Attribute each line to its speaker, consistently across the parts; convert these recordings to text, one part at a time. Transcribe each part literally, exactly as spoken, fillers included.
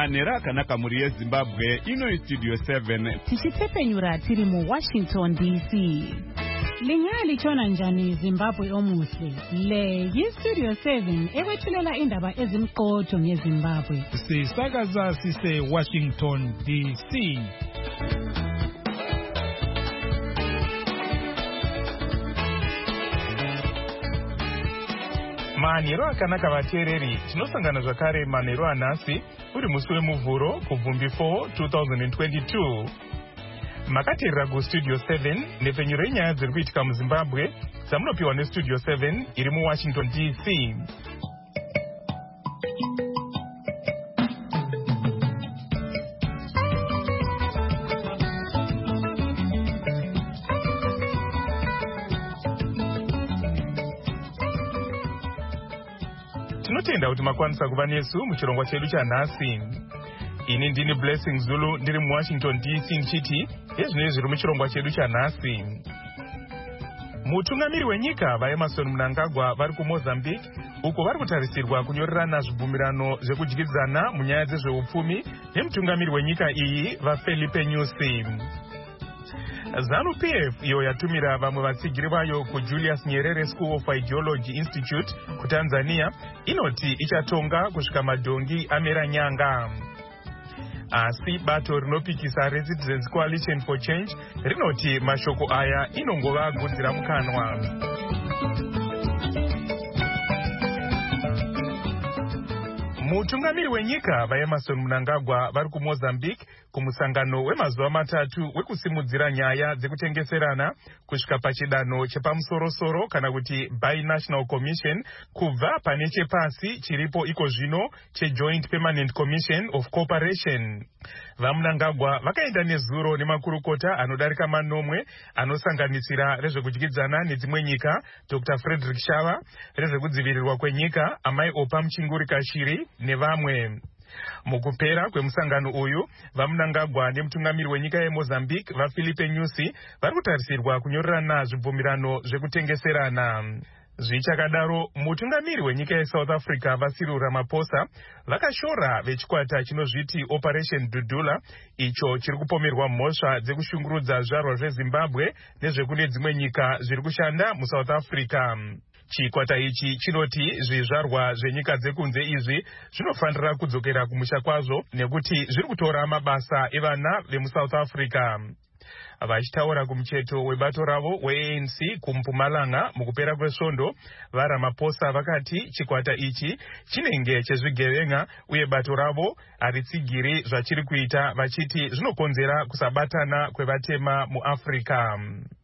Speaker 1: manhero akanaka muri yezimbabwe. Ino Studio seven
Speaker 2: tichitepenyura tiri mu Washington D C. Lingali chona njani Zimbabwe omuhle. Le yi Studio seven ewethulela indaba ezimqotho ngeZimbabwe.
Speaker 3: Sisakaza sise Washington D C. Manhero akanaka vateereri, tinosangana zvakare manhero anhasi uri musi wemuvhuro kubvumbi four twenty twenty-two. Makateerera kuStudio seven nepfenyuro yenyaya dziri kuitika muZimbabwe dzamunopiwa neStudio seven iri muWashington D C. Tinotenda kuti makwanisa kuva nesu muchirongwa chedu chanhasi. Ini ndini Blessing Zulu ndiri muWashington D C ndichiti ezvinenge zviri muchirongwa chedu chanhasi. Mutungamiri wenyika vaEmmerson Mnangagwa vari kuMozambique uko vari kutarisirwa kunyorerana zvibvumirano zvekudyidzana munyaya dzezveupfumi nemutungamiri wenyika iyi vaFelipe Nyusi. ZANU-P F iyo yatumira vamwe vatsigiri vayo kuJulius Nyerere School of Ideology Institute kuTanzania inoti ichatonga kusvika madhongi amera nyanga. Asi bato rinopikisa Recitizens Coalition for Change rinoti mashoko aya inongova gudzira mukanwa. Mutungamiri wenyika vaEmmerson Mnangagwa vari kuMozambique kumusangano wemazuva matatu wekusimudzira nyaya dzekutengeserana kusvika pachidanho chepamusorosoro kana kuti Binational Commission kubva pane chepasi chiripo iko zvino cheJoint Permanent Commission of Cooperation. VaMnangagwa vakaenda nezuro nemakurukota anodarika manomwe anosanganisira rezvekudyidzana nedzimwe nyika Doctor Frederick Shava, rezvekudzivirirwa kwenyika Amai Opa Muchinguri Kashiri nevamwe. Mukupera kwemusangano uyu vaMnangagwa nemutungamiri wenyika yeMozambique vaFelipe Nyusi vari kutarisirwa kunyorerana zvibvumirano zvekutengeserana. Zvichakadaro mutungamiri wenyika yeSouth Africa vaCyril Ramaphosa vakashora vechikwata chinozviti Operation Dudula icho chiri kupomerwa mhosva dzekushungurudza zvarwa zveZimbabwe nezvekune dzimwe nyika zviri kushanda muSouth Africa. Chikwata ichi chinoti zvizvarwa zvenyika dzekunze izvi zvinofanira kudzokera kumusha kwazvo nekuti zviri kutora mabasa evana vemuSouth Africa. Vachitaura kumucheto webato ravo weA N C kuMpumalanga mukupera kwesvondo, vaRamaphosa vakati chikwata ichi chinenge chezvigevenga uye bato ravo haritsigiri zvachiri kuita vachiti zvinokonzera kusabatana kwevatema muAfrica.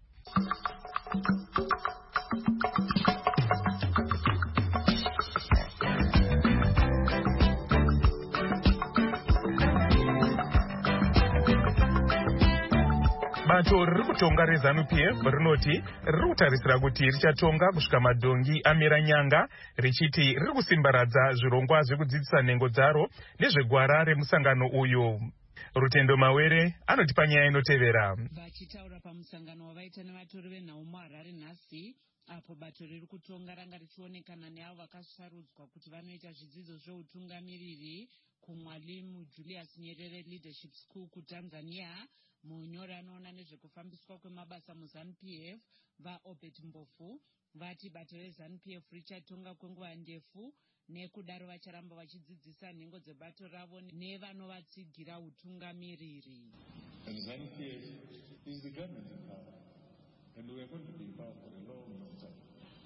Speaker 3: Bato riri kutonga reZANU-P F rinoti riri kutarisira kuti richatonga kusvika madhongi amera nyanga richiti riri kusimbaradza zvirongwa zvekudzidzisa nhengo dzaro nezvegwara remusangano uyu. Rutendo Mawere anoti panyaya inotevera.
Speaker 4: Vachitaura pamusangano wavaita nevatori venhau muHarare nhasi apo bato riri kutonga ranga richionekana neavo vakasarudzwa kuti vanoita zvidzidzo zveutungamiriri kuMwalimu Julius Nyerere Leadership School kuTanzania. Munyori anoona nezvekufambiswa kwemabasa muZANU-P F vaObert Mbofu vati bato reZANU-P F richatonga kwenguva ndefu nekudaro vacharamba vachidzidzisa nhengo dzebato ravo nevanovatsigira utungamiriri.
Speaker 5: And ZANU-P F is the government in power and we are going to be in power for a long, long time.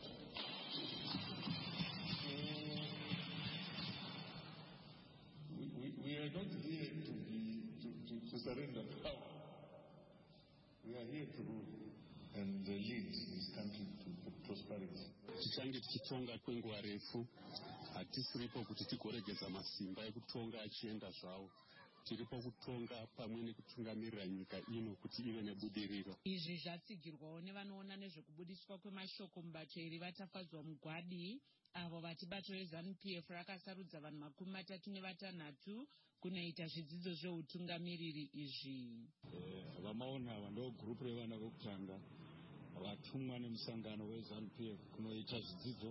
Speaker 5: We, we, we are not here to be to, to, to surrender power. We are here to rule and uh, lead this country to prosperity.
Speaker 6: Tichange tichitonga kwenguva refu, hatisiripo kuti tigoregedza masimba ekutonga achienda zvawo. Tiripo kutonga pamwe nekutungamirira nyika ino kuti ive nebudiriro.
Speaker 4: Izvi zvatsigirwawo nevanoona nezvekubudiswa kwemashoko mubato iri vatafadzwa mugwadi avo vati bato reZANU-P F rakasarudza vanhu makumi matatu nevatanhatu kunoita zvidzidzo zveutungamiriri izvi.
Speaker 5: Vamaona ava ndo group revana vokutanga
Speaker 7: vatumwa nemusangano weZANU-P F kunoita zvidzidzo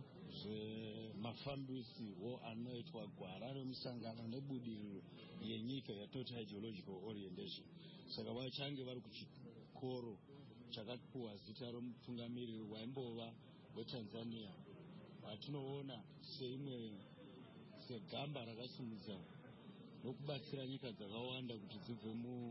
Speaker 7: zvemafambisiwo anoitwa gwara remusangano nebudiriro yenyika yatotal geological orientation. Saka vachange vari kuchikoro chakapiwa zita romutungamiriri waimbova weTanzania, vatinoona seimwe segamba rakasimudza nokubatsira nyika dzakawanda kuti dzibve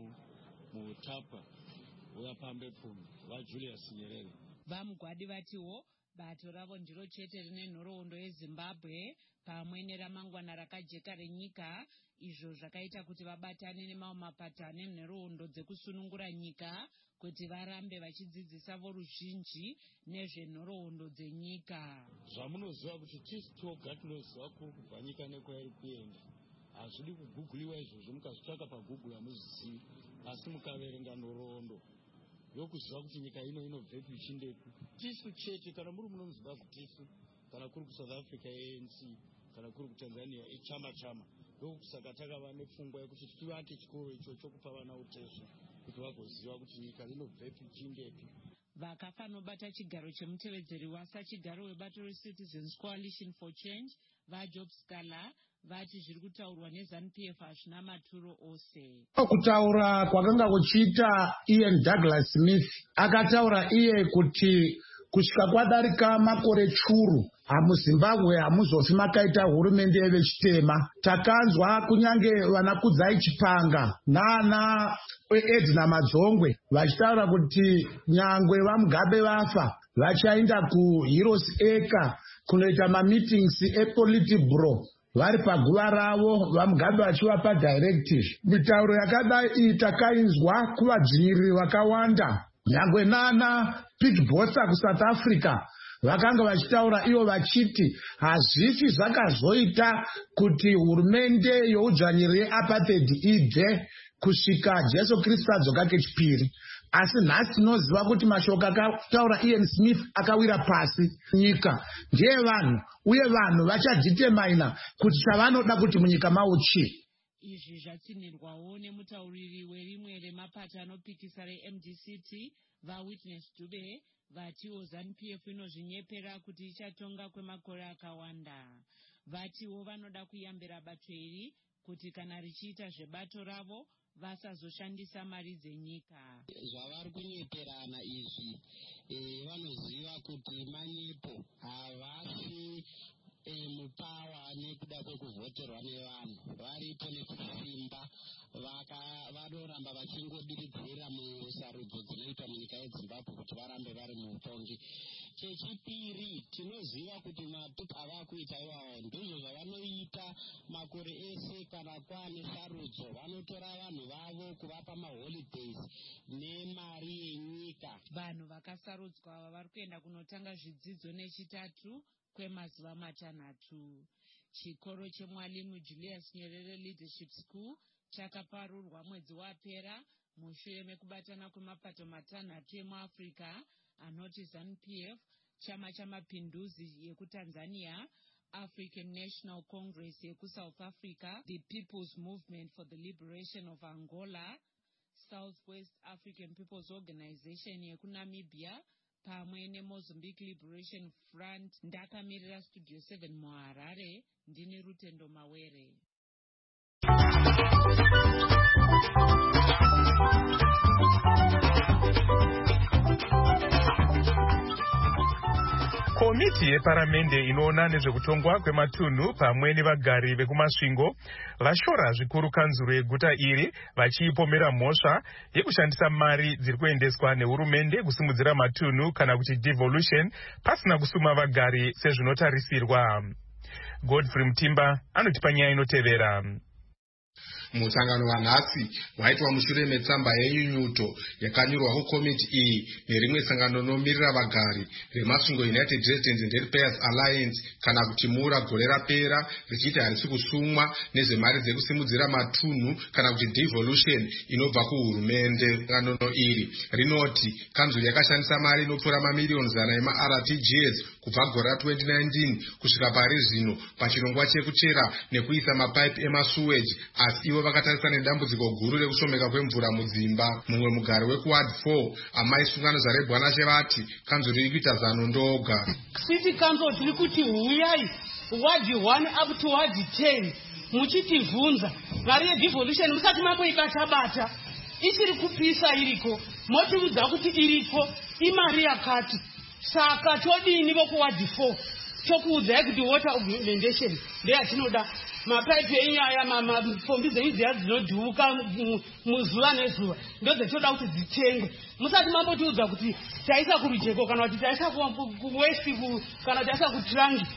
Speaker 7: muutapwa huyapambe pfumi, vaJulius Nyerere.
Speaker 4: Vamugwadi vatiwo bato ravo ndiro chete rine nhoroondo yeZimbabwe pamwe neramangwana rakajeka renyika, izvo zvakaita kuti vabatane nemamwe mapato ane nhoroondo dzekusunungura nyika kuti varambe vachidzidzisa voruzhinji nezvenhoroondo dzenyika.
Speaker 7: Zvamunoziva kuti tisu toga tinoziva kuri kubva nyika nekwairi kuenda. Hazvidi kuguguliwa izvozvo, mukazvitsvaka pagoogle hamuzvizivi, asi mukaverenga nhoroondo yokuziva kuti nyika ino inobvepi ichindepi. Tisu chete, kana muri muno muZimbabwe tisu, kana kuri kuSouth Africa A N C, kana kuri kuTanzania ichama chama. Ndokusaka takava nepfungwa yekuti tivake chikoro ichocho kupa vana utezo kuti vagoziva kuti nyika inobvepi ichindepi.
Speaker 4: Vakafa nobata chigaro chemutevedzeri wasachigaro webato reCitizens Coalition for Change vaJob Scala vati zviri kutaurwa neZANU-P F hazvina maturo ose.
Speaker 8: Kutaura kwakanga kuchiita Ian Douglas Smith akataura iye kuti kusvika kwadarika makore churu hamuZimbabwe hamuzofi makaita hurumende yevechitema. Takanzwa kunyange vana Kudzai Chipanga nana Edna Madzongwe vachitaura kuti nyangwe vaMugabe vafa vachaenda kuHeroes Acre kunoita mameetings ePolitburo vari paguva ravo, vaMugabe vachivapa directive. Mitauro yakadai iyi takainzwa kuvadzvinyiriri vakawanda, nyangwe nana Pete Botsa kuSouth Africa vakanga vachitaura ivo vachiti hazvifi zvakazoita kuti hurumende youdzvanyiriri yeapartheid ibve kusvika Jesu Kristu adzoka kechipiri. Asi nhasi tinoziva kuti mashoko akataura Ian Smith akawira pasi. Nyika ndeyevanhu uye vanhu vachadhitemaina kuti chavanoda kuti munyika mawo chii.
Speaker 4: Izvi zvatsinirwawo nemutauriri werimwe remapato anopikisa reM D C T vaWitness Dube vatiwo ZANU-P F inozvinyepera kuti ichatonga kwemakore akawanda. Vatiwo vanoda kuyambira bato iri kuti kana richiita zvebato ravo vasazoshandisa mari dzenyika.
Speaker 9: Zvavari kunyeperana izvi vanoziva kuti manyepo havasi mupawa nekuda kwekuvhoterwa nevanhu, varipo nekusimba, vanoramba vachingodiridzira musarudzo dzinoitwa munyika yeZimbabwe kuti varambe vari muutongi. Chechipiri, tinoziva kuti mapepa avakuita iwawo ndizvo zvavanoita makore ese. Kana kwane sarudzo vanotora vanhu vavo kuvapa maholidays nemari yenyika.
Speaker 4: Vanhu vakasarudzwa vari kuenda kunotanga zvidzidzo nechitatu kwemazuva matanhatu. Chikoro cheMwalimu Julius Nyerere Leadership School chakaparurwa mwedzi wapera mushure mekubatana kwemapato matanhatu emuAfrica anoti ZANU-P F, chama chamapinduzi yekuTanzania, African National Congress yekuSouth Africa, the People's Movement for the Liberation of Angola, Southwest African People's Organization yekuNamibia pamwe neMozambique Liberation Front. Ndakamirira Studio seven muHarare, ndini Rutendo Mawere.
Speaker 3: Komiti yeparamende inoona nezvekutongwa kwematunhu pamwe nevagari vekumasvingo vashora zvikuru kanzuro yeguta iri vachiipomera mhosva yekushandisa mari dziri kuendeswa nehurumende kusimudzira matunhu kana kuti devolution pasina kusuma vagari sezvinotarisirwa. Godfrey Mutimba anotipa nyaya inotevera.
Speaker 10: Musangano wanhasi waitwa mushure metsamba yenyunyuto yakanyorwa kukomiti iyi nerimwe sangano nomiririra vagari remasvingo United Residents and Ratepayers Alliance kana kuti mura gore rapera richiti harisi kusumwa nezvemari dzekusimudzira matunhu kana kuti devolution inobva kuhurumende. Sangano iri rinoti kanzuri yakashandisa mari inopfuura mamiliyoni zana ema-R T G S kubva gore ra twenty nineteen kusvika pari zvino pachirongwa chekuchera nekuisa mapaipi emasuweji, asi ivo vakatarisa nedambudziko guru rekushomeka kwemvura mudzimba. Mumwe mugari wekuward four amai sungano zarebwanashe vati kanzuro riri kuita zano ndoga.
Speaker 11: City council tiri kuti huyai ward one up to ward ten muchitivhunza mari yedevolution musati mamboibata bata ichiri kupisa iriko motiudza kuti iriko imari yakati saka todini vokuward four tokuudzai kuti water augmentation ndeyatinoda mapaipi enyaya mapombi dzenyu dziya dzinodhuuka muzuva nezuva ndodzetinoda kuti dzitengwe musati mambotiudza kuti taisa kurujeko kana kuti taisa kuwesti kana taisa kutrangi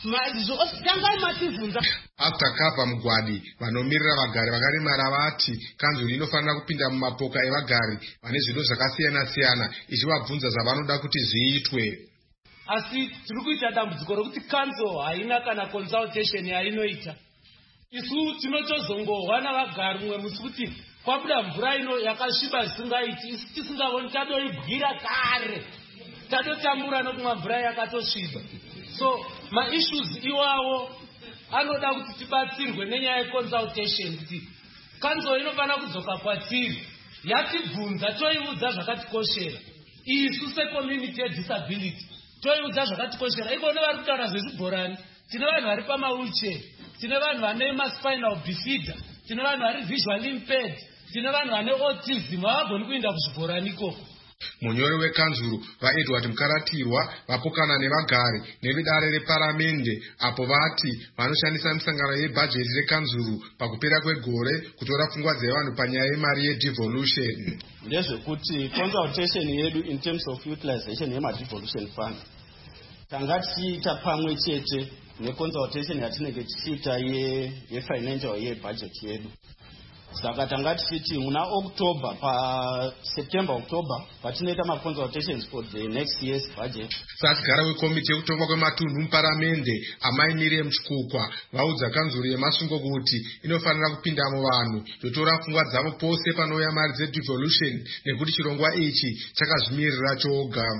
Speaker 11: tangai mativhunza.
Speaker 10: After mugwadi vanomirira vagari vakaremara vati kanzuro inofanira kupinda mumapoka evagari vane zvido zvakasiyana siyana ichivabvunza zvavanoda kuti zviitwe.
Speaker 11: Asi tiri kuita dambudziko rokuti council haina kana consultation yainoita. Isu tinotozongohwana vagari mumwe musi kuti kwabuda mvura ino yakasviba zvisingaiti isi tisingavoni tadoibwira kare tadotambura nokumwa mvura yakatosviba. So ma-issues iwawo anoda kuti tibatsirwe nenyaya yeconsultation kuti council inofanira kudzoka kwatiri yatibvunza toiudza zvakatikoshera isu secommunity yedisability toiudza zvakatikoshera ivona vari kutaura zvezvibhorani tine vanhu vari pamawheelchair tine vanhu vane maspinal bifida tine vanhu vari visual impaired tine vanhu vane autism havagoni kuenda kuzvibhorani ikoko.
Speaker 10: Munyori wekanzuro vaEdward Mukaratirwa vapokana nevagari nevedare reparamende apo vati vanoshandisa misangano yebhajeti rekanzuro pakupera kwegore kutora pfungwa dzevanhu panyaya yemari yedevolution.
Speaker 12: Ndezvekuti consultation yedu in terms of utilization yemadevolution fund tanga tichiita pamwe chete neconsultation yatinenge tichiita yefinancial yebudget yedu. Saka tanga tichiti muna October pa September October patinoita ma consultations for the next year's budget.
Speaker 10: Sasigara wekomiti yekutonga kwematunhu muparamende amai Miriam Chikukwa vaudza kanzuro yemasungo kuti inofanira kupinda muvanhu yotora pfungwa dzavo pose panouya mari dzedevolution nekuti chirongwa ichi chakazvimirira choga.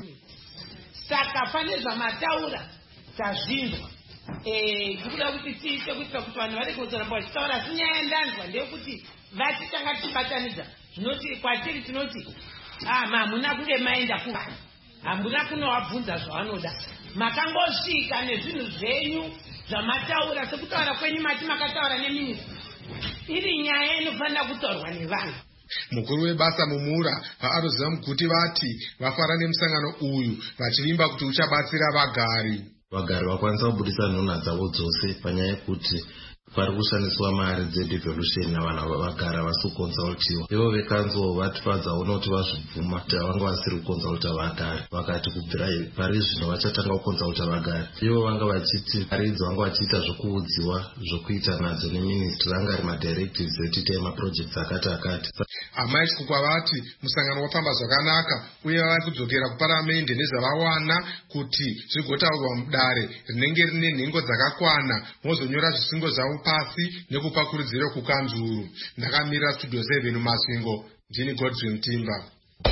Speaker 11: Saka pane zvamataura tazvinzwa eh ndikuda kuti tiite kuitira kuti vanhu vari kuzoramba vachitaura sinyaya ndanzwa ndeyekuti vatitanga tichibatanidza zvinoti kwatiri tinoti ah hamuna kunge maenda kuvanhu hamuna kunovabvunza zvavanoda makangosvika nezvinhu zvenyu zvamataura sekutaura kwenyu mati makataura neminista iri nyaya inofanira kutaurwa nevanhu.
Speaker 10: Mukuru webasa mumura vaAroza Muguti vati vafara nemusangano uyu vachivimba kuti uchabatsira vagari.
Speaker 13: Vagari vakwanisa kubudisa nhunha dzavo dzose panyaya yekuti pari kushandiswa mari dzedevolution navanhu vagara vasikukonsultiwa. Ivo vekanzuro vatifadzawo noti vazvibvuma kuti vanga vasiri kukonsulta vagari vakati kubvira pari zvino vachatanga kukonsulta vagari. Ivo vanga vachiti mari idzi vanga vachiita zvokuudziwa zvokuita nadzo neministry anga ari madirectives etiita emaprojects akati akati.
Speaker 10: Amai Chikukwa vati musangano wafamba zvakanaka uye vari kudzokera kuparamende nezvavawana kuti zvigotaurwa mudare rinenge rine nhengo dzakakwana mozonyora zvisungo zvavo pasi nekupa kurudziro kukanzuro. Ndakamirira studio seven Masvingo ndini Godfrey Mtimba.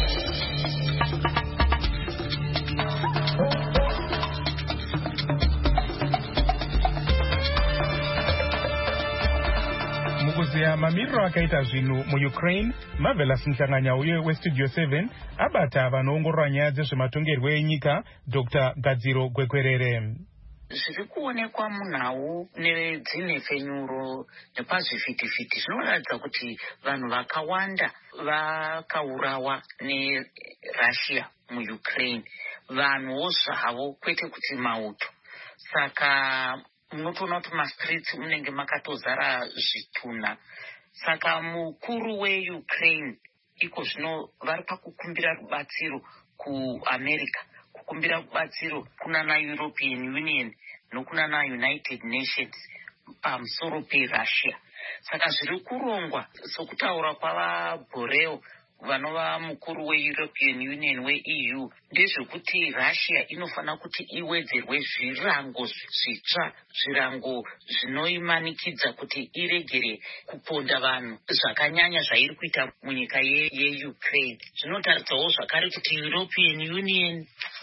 Speaker 3: Mukuziya mamiriro akaita zvinhu muUkraine, Marvelous Mhlanganya uye westudio seven abata vanoongorora nyaya dzezvematongerwo enyika Doctor Gadziro Gwekwerere.
Speaker 14: Zviri kuonekwa munhau nedzine fenyuro nepazvivhitivhiti zvinoratidza kuti vanhu vakawanda vakaurawa neRussia muUkraine, vanhuwo zvavo kwete kuti mauto. Saka munotoona kuti mastreets munenge makatozara zvitunha. Saka mukuru weUkraine iko zvino vari pakukumbira rubatsiro kuAmerica, kukumbira rubatsiro kuna naEuropean Union nokuna naUnited Nations pamusoro peRussia. Saka zviri kurongwa sokutaura kwavaBorrell vanova mukuru weEuropean Union we-E U ndezvekuti Russia inofanira kuti iwedzerwe zvirango zvitsva, zvirango zvinoimanikidza kuti iregere kuponda vanhu zvakanyanya zvairi kuita munyika yeUkraine. Zvinotaridzawo zvakare kuti European Union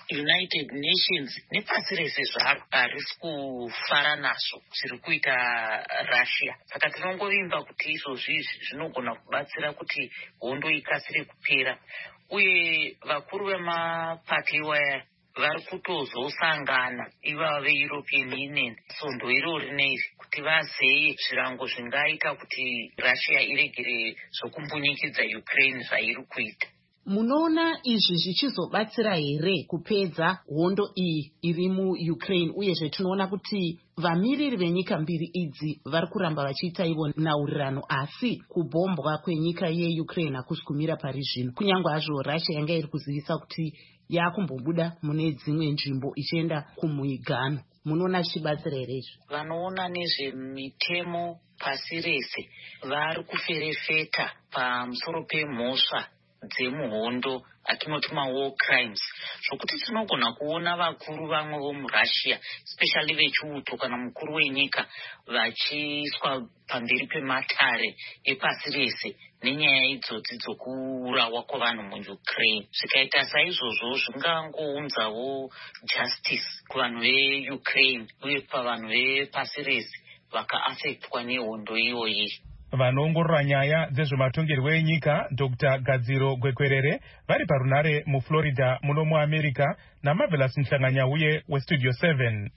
Speaker 14: United Nations nepasi rese zvaro harisi kufara nazvo zviri kuita Russia. Saka tinongovimba kuti izvozvi zvinogona kubatsira kuti hondo ikasire kupera. Uye vakuru vemapati iwaya vari kutozosangana ivava veEuropean Union sondo iro rineri kuti vazeye zvirango zvingaita kuti Russia iregere zvokumbunyikidza Ukraine zvairi kuita.
Speaker 15: Munoona izvi zvichizobatsira here kupedza hondo iyi iri muUkraine, uyezve tinoona kuti vamiriri venyika mbiri idzi vari kuramba vachiita ivo nhaurirano, asi kubhombwa kwenyika yeUkraine hakusi kumira pari zvino, kunyange hazvo Russia yanga iri kuzivisa kuti yakumbobuda mune dzimwe nzvimbo ichienda kumuigano. Munoona zvichibatsira here izvi?
Speaker 14: Vanoona nezvemitemo pasi rese vari kuferefeta pamusoro pemhosva dzemuhondo atinoti mawar crimes, zvokuti tinogona kuona vakuru vamwe vomuRussia especially vechiuto kana mukuru wenyika vachiiswa pamberi pematare epasi rese nenyaya idzodzi dzokuurawa kwavanhu muUkraine. Zvikaita saizvozvo zvingangounzawo justice kuvanhu veUkraine uye pavanhu vepasi rese vakaafektwa nehondo iyoyi.
Speaker 3: Vanoongorora nyaya dzezvematongerwo enyika Doctor Gadziro Gwekwerere vari parunare muFlorida muno muAmerica naMarvelous Mhlanganyauye weStudio seven.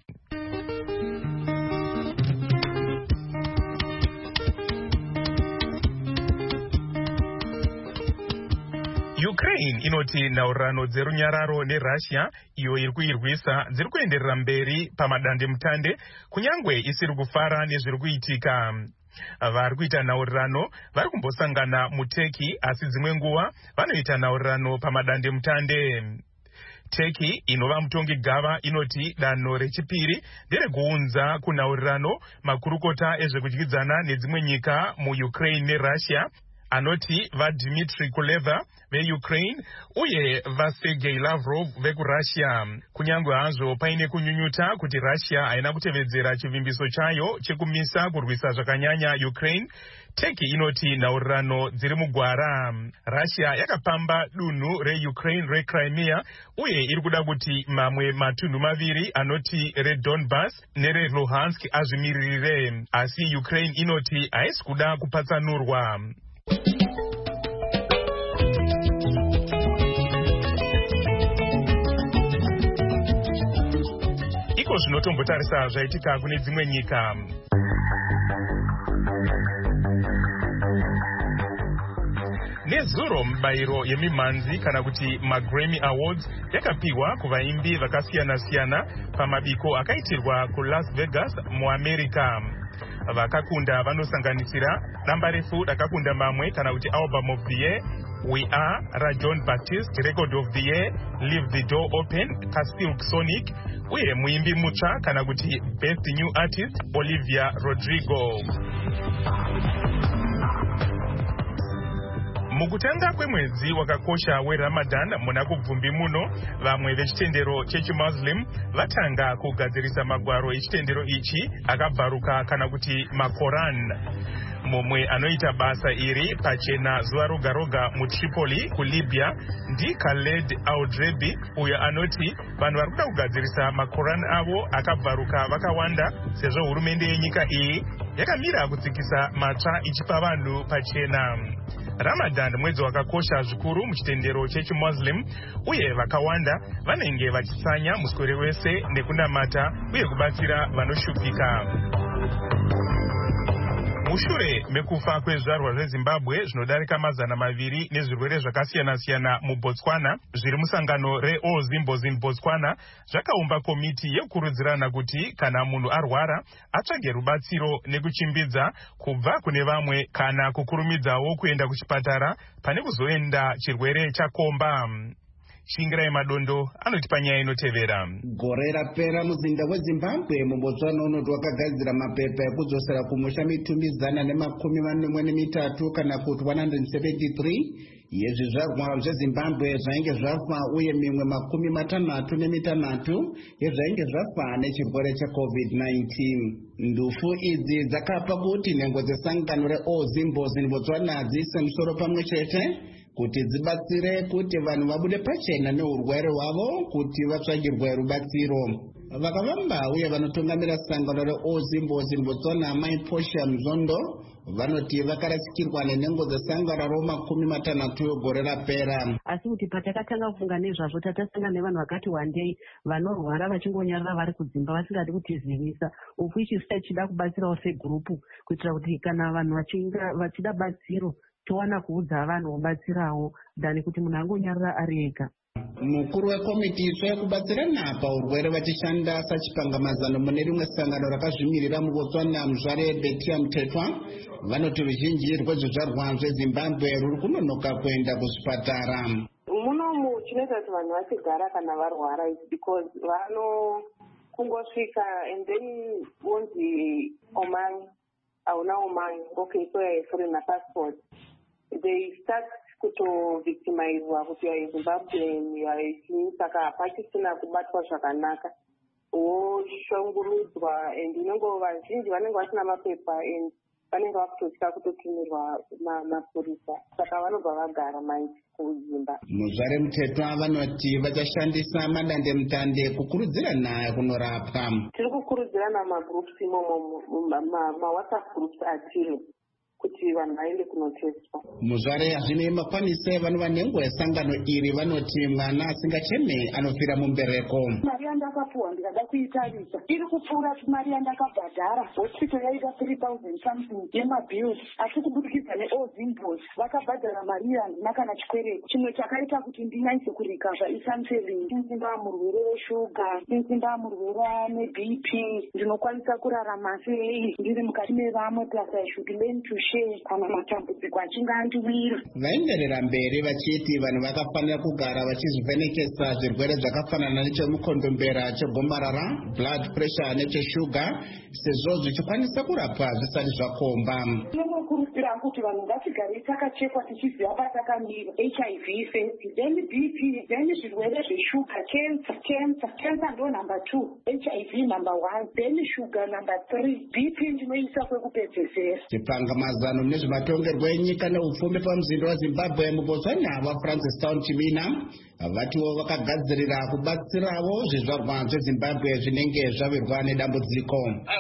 Speaker 3: Ukraine inoti nhaurirano dzerunyararo neRussia iyo iri kuirwisa dziri kuenderera mberi pamadande mutande kunyange isiri kufara nezviri kuitika. Vari kuita nhaurirano vari kumbosangana muTurkey, asi dzimwe nguva vanoita nhaurirano pamadande mutande. Turkey inova mutongi gava inoti danho rechipiri nderekuunza kunhaurirano makurukota ezvekudyidzana nedzimwe nyika muUkraine neRussia anoti vaDmitry Kuleba veUkraine uye vaSergei Lavrov vekuRussia. Kunyange hazvo paine kunyunyuta kuti Russia haina kutevedzera chivimbiso chayo chekumisa kurwisa zvakanyanya Ukraine, Turkey inoti nhaurirano dziri mugwara. Russia yakapamba dunhu reUkraine reCrimea uye iri kuda kuti mamwe matunhu maviri anoti reDonbas nereLuhansk azvimiririre, asi Ukraine inoti haisi kuda kupatsanurwa. Iko zvinotombotarisa zvaitika kune dzimwe nyika. Nezuro mubayiro yemimhanzi kana kuti maGrammy Awards yakapiwa kuvaimbi vakasiyana-siyana pamabiko akaitirwa kuLas Vegas muAmerica. Vakakunda vanosanganisira damba refu rakakunda mamwe kana kuti Album of the Year, We Are raJohn Baptiste, Record of the Year, Leave the Door Open, Casilk Sonic, uye muimbi mutsva kana kuti Best New Artist Olivia Rodrigo. Mukutanga kwemwedzi wakakosha weRamadan muna kubvumbi muno, vamwe vechitendero chechiMuslim vatanga kugadzirisa magwaro echitendero ichi akabvaruka kana kuti maKoran. Mumwe anoita basa iri pachena zuva roga roga muTripoli kuLibya ndi Khaled Audrebi, uyo anoti vanhu vari kuda kugadzirisa maKoran avo akabvaruka vakawanda sezvo hurumende yenyika iyi yakamira kudzikisa matsva ichipa vanhu pachena. Ramadan mwedzi wakakosha zvikuru muchitendero chechiMuslim uye vakawanda vanenge vachisanya muswere wese nekunamata uye kubatsira vanoshupika. Mushure mekufa kwezvarwa zveZimbabwe zvinodarika mazana maviri nezvirwere zvakasiyana-siyana muBotswana, zviri musangano reOzimbozin Botswana zvakaumba komiti yekukurudzirana kuti kana munhu arwara atsvage rubatsiro nekuchimbidza kubva kune vamwe kana kukurumidzawo kuenda kuchipatara pane kuzoenda chirwere chakomba. Shingirai Madondo anoti panyaya inotevera.
Speaker 16: Gore rapera muzinda weZimbabwe muBotswana unoti wakagadzira mapepa ekudzosera kumusha mitumbi zana nemakumi manomwe nemitatu kana kuti one hundred seventy-three yezvizvarwa zveZimbabwe zvainge zvafa uye mimwe makumi matanhatu nemitanhatu yezvainge zvafa nechirwere cheCovid nineteen. Ndufu idzi dzakapa kuti nhengo dzesangano reOzimbozin Botswana dziise musoro pamwe chete kuti dzibatsire kuti vanhu vabude pachena neurwere hwavo kuti vatsvagirwe rubatsiro. Vakavamba uye vanotungamira sangano reOzimbozi Botswana Mai Portia Mzondo vanoti vakarasikirwa nenhengo dzesangano romakumi matanhatu egore rapera.
Speaker 17: Asi kuti patakatanga kufunga nezvazvo tatasangana nevanhu vakati wandei vanorwara vachingonyarara vari kudzimba vasingadi kutizivisa, uku ichisa tichida kubatsirawo segurupu kuitira kuti kana vanhu vachida batsiro towana kuudza vanhu vobatsirawo dhani kuti munhu angonyarara ari ega.
Speaker 16: Mukuru wekomiti itsva yekubatsirana paurwere vachishanda sachipangamazano mune rimwe sangano rakazvimirira muBotswana Muzvare Betia Mtetwa vanoti ruzhinji rwezvizvarwa zveZimbabwe ruri kunonoka kuenda kuzvipatara.
Speaker 18: Munomu chinoita kuti vanhu vachigara kana varwara is because vano kungosvika and then wonzi omai hauna omai okay so yaifuri na passport they start kutovictimizwa kuti yazimbabwe yaichinyi saka hapachisina kubatwa zvakanaka woshongurudzwa and unenge vazhinji vanenge vasina mapepa and vanenge vakutotya kutotumirwa mapurisa saka vanobva vagara manje kudzimba.
Speaker 16: Muzvare Mtetwa vanoti vachashandisa madandemutande kukurudzirana kunorapwa.
Speaker 18: Tiri kukurudzirana magroups imomo mawhatsapp groups atiri kuti vanhu vaende kunoteswa.
Speaker 16: Muzvare hazvinei makwanise vanova nengo yesangano iri vanoti mwana asingacheme anofira mumbereko.
Speaker 19: Mari yandakapuwa ndikada kuitarisa iri kupfuura mari yandakabhadhara. Hospital yaita three thousand something yemabills asi kubudikidza neOzimbozi vakabhadhara mari yandina kana chikwereti. Chimwe chakaita kuti ndinyaise kurikavha isanseling inzimba murwere weshuga inzimba murwere neB P ndinokwanisa kurarama sei ndiri mukati mevamwe plus I should learn to kana matambudziko achinge andiwira.
Speaker 16: Vaenderera mberi vachiti vanhu vakafanira kugara vachizvivhenekesa zvirwere zvakafanana nechemukondombera chegomarara, blood pressure necheshuga sezvo zvichikwanisa kurapwa zvisati zvakomba.
Speaker 19: Tinokurudzira kuti vanhu ngatigare takachekwa tichiziva patakamira H I V first, then B P, then zvirwere zveshuga, cancer, cancer, cancer ndo number two, H I V number one, then sugar number three, B P ndinoisa kwekupedzesera.
Speaker 16: Chipangamazano nezvematongerwo enyika neupfumi pamuzinda waZimbabwe muBotswana vaFrancis Town Chimina vatiwo vakagadzirira kubatsirawo zvizvarwa zveZimbabwe zvinenge zvawirwa nedambudziko.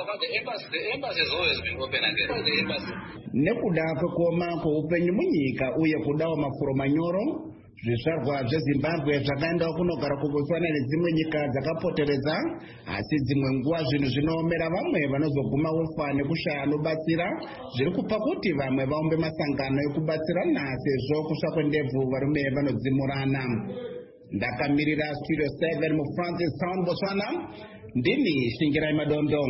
Speaker 16: Nekuda kwekuoma kweupenyu munyika uye kudawo mafuro manyoro zvizvarwa zveZimbabwe zvakaendawo kunogara kuBotswana nedzimwe nyika dzakapoteredza, asi dzimwe nguva zvinhu zvinoomera vamwe vanozoguma ufa nekushaya anobatsira zviri kupa kuti vamwe vaumbe masangano ekubatsirana sezvo kusva kwendebvu varume vanodzimurana. Ndakamirira Studio seven muFrancis Town Botswana, ndini Shingirai Madondo.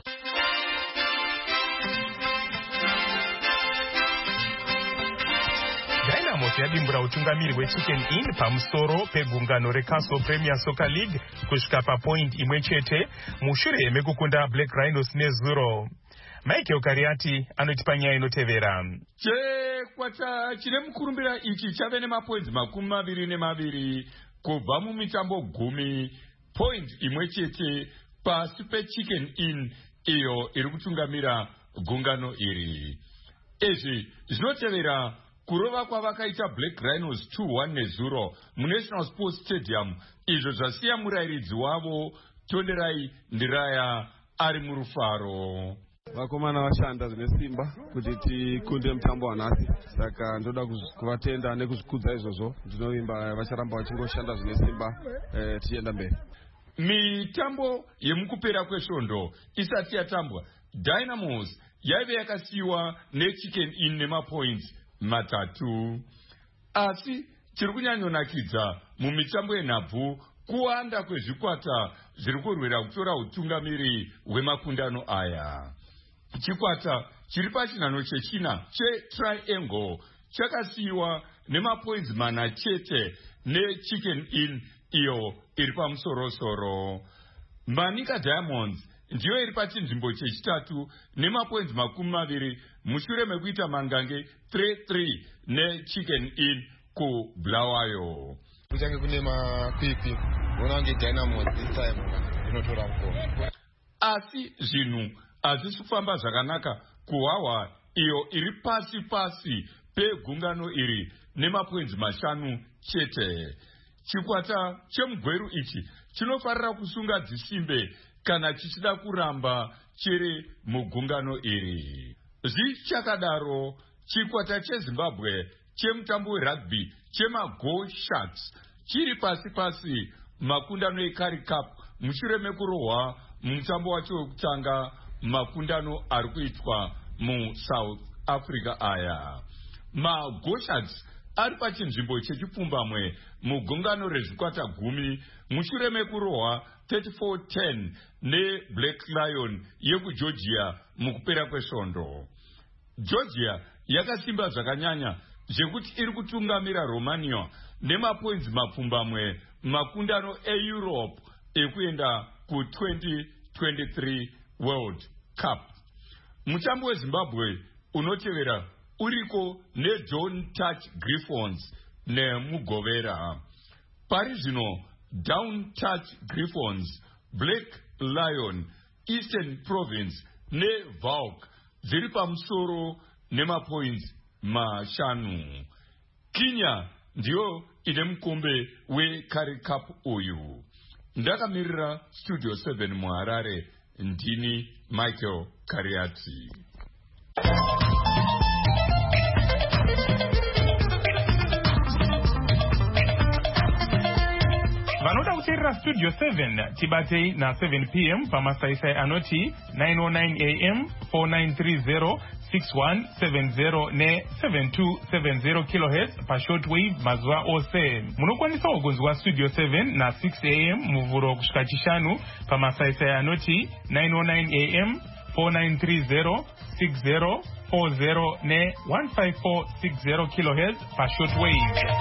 Speaker 3: Yadimbura utungamiri weChicken Inn pamusoro pegungano reCastle Premier Soccer League kusvika papoint imwe chete mushure mekukunda Black Rhinos nezuro. Michael Kariati anoti panyaya inotevera.
Speaker 20: Chekwata chine mukurumbira ichi chave nemapoints makumi maviri nemaviri kubva mumitambo gumi, point imwe chete pasi peChicken Inn iyo iri kutungamira gungano iri. Izvi zvinotevera kurova kwavakaita Black Rhinos two one nezuro muNational Sports Stadium, izvo zvasiya murayiridzi wavo Tonderai Ndiraya ari murufaro.
Speaker 21: Vakomana vashanda zvine simba kuti tikunde mutambo wanhasi, saka ndoda kuvatenda nekuzvikudza izvozvo. Ndinovimba vacharamba vachingoshanda zvine simba eh, tichienda mberi.
Speaker 20: Mitambo yemukupera kwesvondo isati yatambwa, Dynamos yaive yakasiyiwa neChicken Inn nemapoints matatu. Asi chiri kunyanyonakidza mumitambo yenhabvu kuwanda kwezvikwata zviri kurwira kutora utungamiri hwemakundano aya. Chikwata chiri pachinhano chechina cheTriangle chakasiyiwa nemapoints mana chete neChicken Inn iyo iri pamusorosoro. Manika Diamonds ndiyo iri pachinzvimbo chechitatu nemapoints makumi maviri mushure mekuita mangange three three neChicken Inn kuBulawayo.
Speaker 22: Kuchange kune makwikwi unange Dynamos this time inotora mkono.
Speaker 20: Asi zvinhu hazvisi kufamba zvakanaka kuHwawa iyo iri pasi pasi pegungano iri nemapoints mashanu chete. Chikwata chemugweru ichi chinofarira kusunga dzisimbe kana chichida kuramba chiri mugungano iri. Zvichakadaro, chikwata cheZimbabwe chemutambo werugby chemago sharks chiri pasi pasi makundano eCurrie Cup mushure mekurohwa mumutambo wacho wekutanga makundano ari kuitwa muSouth Africa aya. Mago sharks ari pachinzvimbo chechipfumbamwe mugungano rezvikwata gumi mushure mekurohwa thirty-four ten neBlack Lion yekuGeorgia mukupera kwesvondo. Georgia yakasimba zvakanyanya zvekuti iri kutungamira Romania nemapoints mapfumbamwe makundano eEurope ekuenda ku twenty twenty-three World Cup. Mutambo weZimbabwe unotevera uriko neDawn Touch Griffons neMugovera. Pari zvino Down Touch Griffons, Black Lion, Eastern Province neVaulk dziri pamusoro nemapoints mashanu. Kenya ndiyo ine mukombe weCurrie Cup uyu. Ndakamirira Studio seven muHarare, ndini Michael Kariati.
Speaker 3: Vanoda kuteerera Studio seven tibatei na seven p m pamasaisai anoti nine oh nine a m four nine three zero six one seven zero ne seven two seven zero kilohertz pashortwave mazuva ose. Munokwanisawo kunzwa Studio seven na six a m muvhuro kusvika chishanu pamasaisai anoti nine oh nine a m four nine three zero six zero four zero ne one five four six zero kilohertz pashortwave.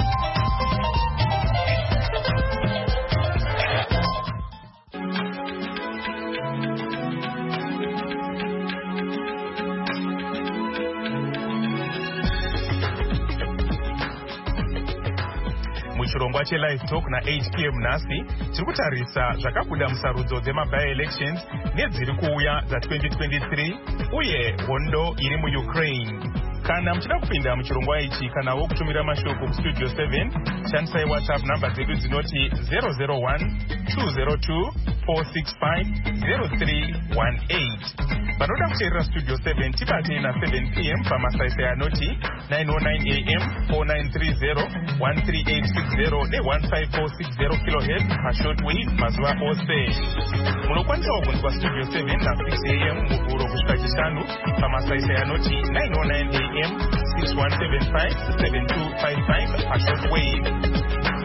Speaker 3: Chirongwa cheLive Talk na eight p m nhasi tiri kutarisa zvakabuda musarudzo dzemabi-elections nedziri kuuya dza-twenty twenty-three uye hondo iri muUkraine. Kana muchida kupinda muchirongwa ichi kana wo kutumira mashoko kuStudio seven, shandisai WhatsApp namba dzedu dzinoti zero zero one two zero two four six five zero three one eight. Vanoda kuteerera Studio seven tibatei na seven p m pamasaisai anoti nine oh nine a m four nine three zero one three eight six zero ne one five four six zero kilohertz pashortwave mazuva ose. Munokwanisawo kunzwa Studio seven na six a m muvhuro kusvika chishanu pamasaisai anoti nine oh nine a m six one seven five seven two five five pashortwave.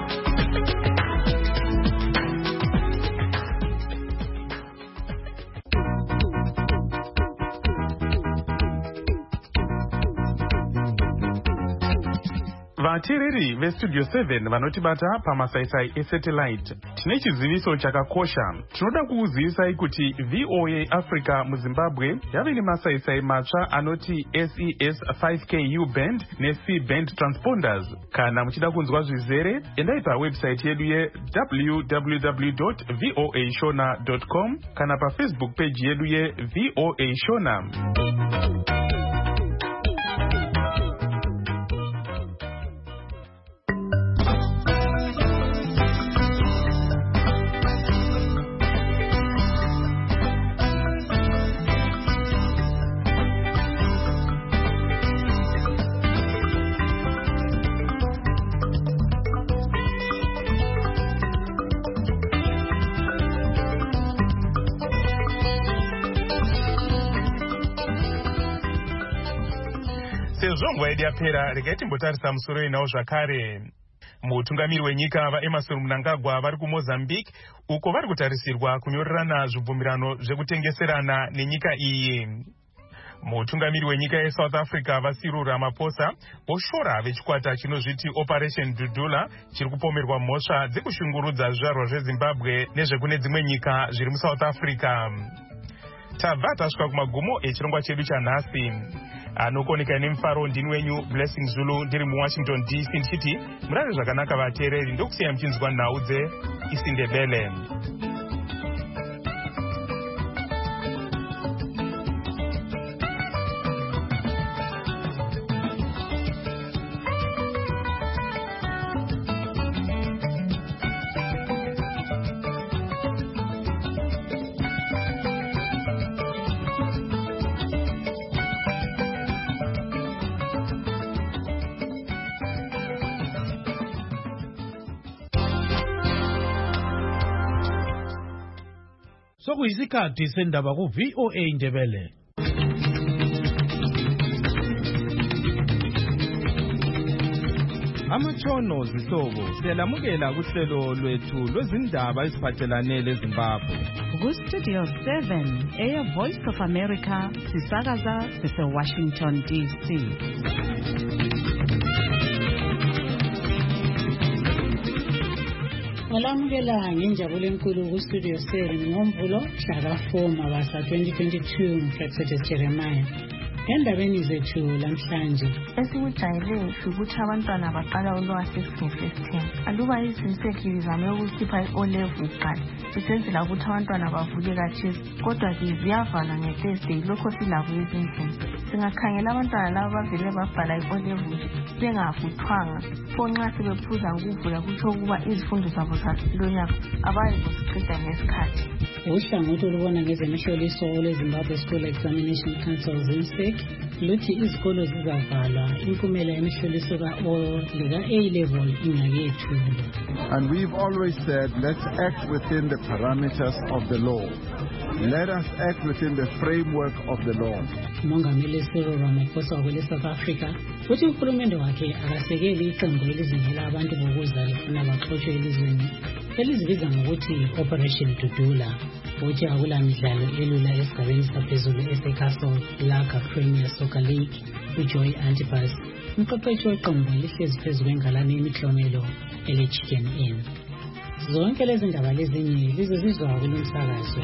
Speaker 3: Vateereri veStudio seven vanotibata pamasaisai esatellite, tine chiziviso chakakosha. Tinoda kukuzivisai kuti V O A Africa muZimbabwe yave nemasaisai matsva anoti S E S five K U band neC band transponders. Kana muchida kunzwa zvizere, endai pawebsite yedu ye w w w dot voa shona dot com kana paFacebook page yedu ye V O A Shona. Sezvo yedu yapera, regai timbotarisa musoro inawo zvakare. Mutungamiri wenyika vaEmmerson Mnangagwa vari kuMozambique uko vari kutarisirwa kunyorerana zvibvumirano zvekutengeserana nenyika iyi. Mutungamiri wenyika yeSouth Africa vaCyril Ramaphosa voshora vechikwata chinozviti Operation Dudula chiri kupomerwa mhosva dzekushungurudza zvizvarwa zveZimbabwe nezvekune dzimwe nyika zviri muSouth Africa. Tabva tasvika kumagumo echirongwa chedu chanhasi. Anokoneka nemufaro ndini wenyu Blessing Zulu ndiri muWashington D C ndichiti murare zvakanaka vateereri, ndokusiya muchinzwa nhau dzeIsindebele.
Speaker 1: sokuyisikhathi sendaba ku V O A Indebele. Amatshono zihlobo siyalamukela kuhlelo lwethu lwezindaba eziphathelane leZimbabwe.
Speaker 2: Ku-Studio seven, Air Voice of America, sisakaza sise-Washington D C.
Speaker 23: Ngalamukela ngenjabulo enkulu ku-Studio seven ngoMvulo mhla ka four Mabasa twenty twenty-two Mfekthethe Jeremiah. Endabeni zethu lamhlanje
Speaker 24: esikujayele ukuthi abantwana baqala ulwa six nge-first term. Aluba izinsekeli zame ukukhipha i-O level kuqala isenzela ukuthi abantwana bavuke kathesi, kodwa-ke ziyavalwa nge-Thursday lokho silabo ezindlini. Singakhangela abantwana laba bavele babhala i-O level nje bengavuthwanga, pho nxa sebephuza ngokuvula kutsho ukuba izifundo zabo zalonyaka abayiziqeda ngesikhathi.
Speaker 23: Uhlangothi olubona ngezemihloliso olweZimbabwe School Examination Council ZINSEC luthi izikolo zizavalwa impumela yemihloliso ka-O lika-A level ingakethulwa.
Speaker 25: And we've always said, let's act within the parameters of the law. Let us act within the framework of the law.
Speaker 23: Umongameli Cyril Ramaphosa wakwele South Africa uthi uhulumende wakhe akasekeli iqembu elizingela abantu bokuza lifuna baxotshwe elizweni elizibiza ngokuthi Operation Dudula. Uthi akula midlalo elula esigabeni saphezulu eseCastle Lager Premier Soccer League. uJoy Antipas umqeqeshi weqembu lihlezi phezu kwengalane yemiklomelo ele-Chicken Inn. Zonke lezi ndaba lezinye lizozizwa kulomsakazo.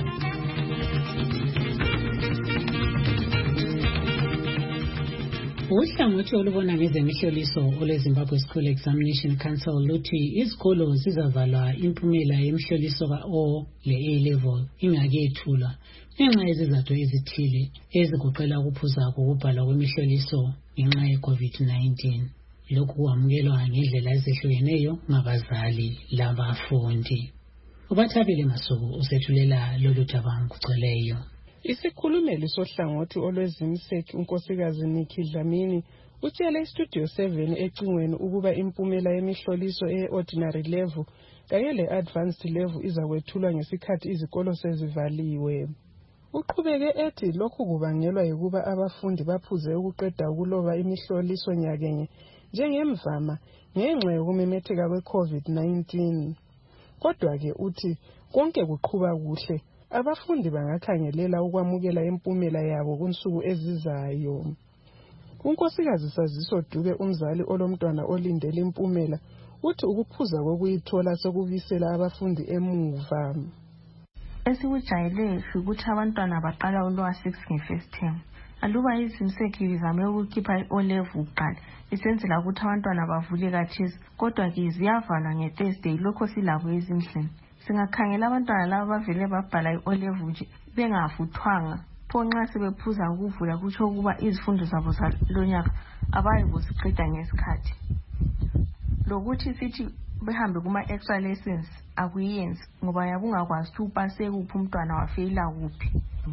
Speaker 23: Uhlangothi olubona ngezemihloliso olweZimbabwe School Examination Council luthi izikolo zizavalwa impumela yemihloliso ka-O le-A level ingakethulwa ngenxa yezizathu ezithile ezigoqela ukuphuza kokubhalwa kwemihloliso ngenxa ye-COVID nineteen. Lokhu kwamukelwa ngendlela ezehlukeneyo ngabazali labafundi. Ubathabile Masuku usethulela lolu daba ngokugcweleyo.
Speaker 26: Isikhulumeli sohlangothi olweZINSEC unkosikazi Nikki Dlamini utshele iStudio seven ecingweni ukuba impumela yemihloliso e-ordinary level kanye le-advanced level izakwethulwa ngesikhathi izikolo sezivaliwe. Uqhubeke ethi lokhu kubangelwa yikuba abafundi baphuze ukuqeda ukuloba imihloliso nyakenye njengemvama ngenxa yokumemetheka kwe-COVID nineteen. Kodwa-ke uthi konke kuqhuba kuhle, abafundi bangakhangelela ukwamukela impumela yabo kunsuku ezizayo. Unkosikazi Saziso Dube umzali olomntwana olindele impumela uthi ukuphuza kokuyithola sokubisela abafundi emuva.
Speaker 24: Esikujayele ukuthi abantwana baqala ulwa six nge-first term. Aluba izinsekeli zame ukukhipha i-O level kuqala isenzela ukuthi abantwana bavule kathesi, kodwa-ke ziyavalwa nge-Thursday lokho silabo ezindlini. Singakhangela abantwana laba bavele babhala i-O level nje bengavuthwanga, pho nxa sebephuza ngokuvula kutsho ukuba izifundo zabo zalonyaka abayiziqeda ngesikhathi. Lokuthi sithi behambe kuma-extra lessons akuyenzi ngoba yabungakwazi ukuthi upase kuphi umntwana wafeyila kuphi.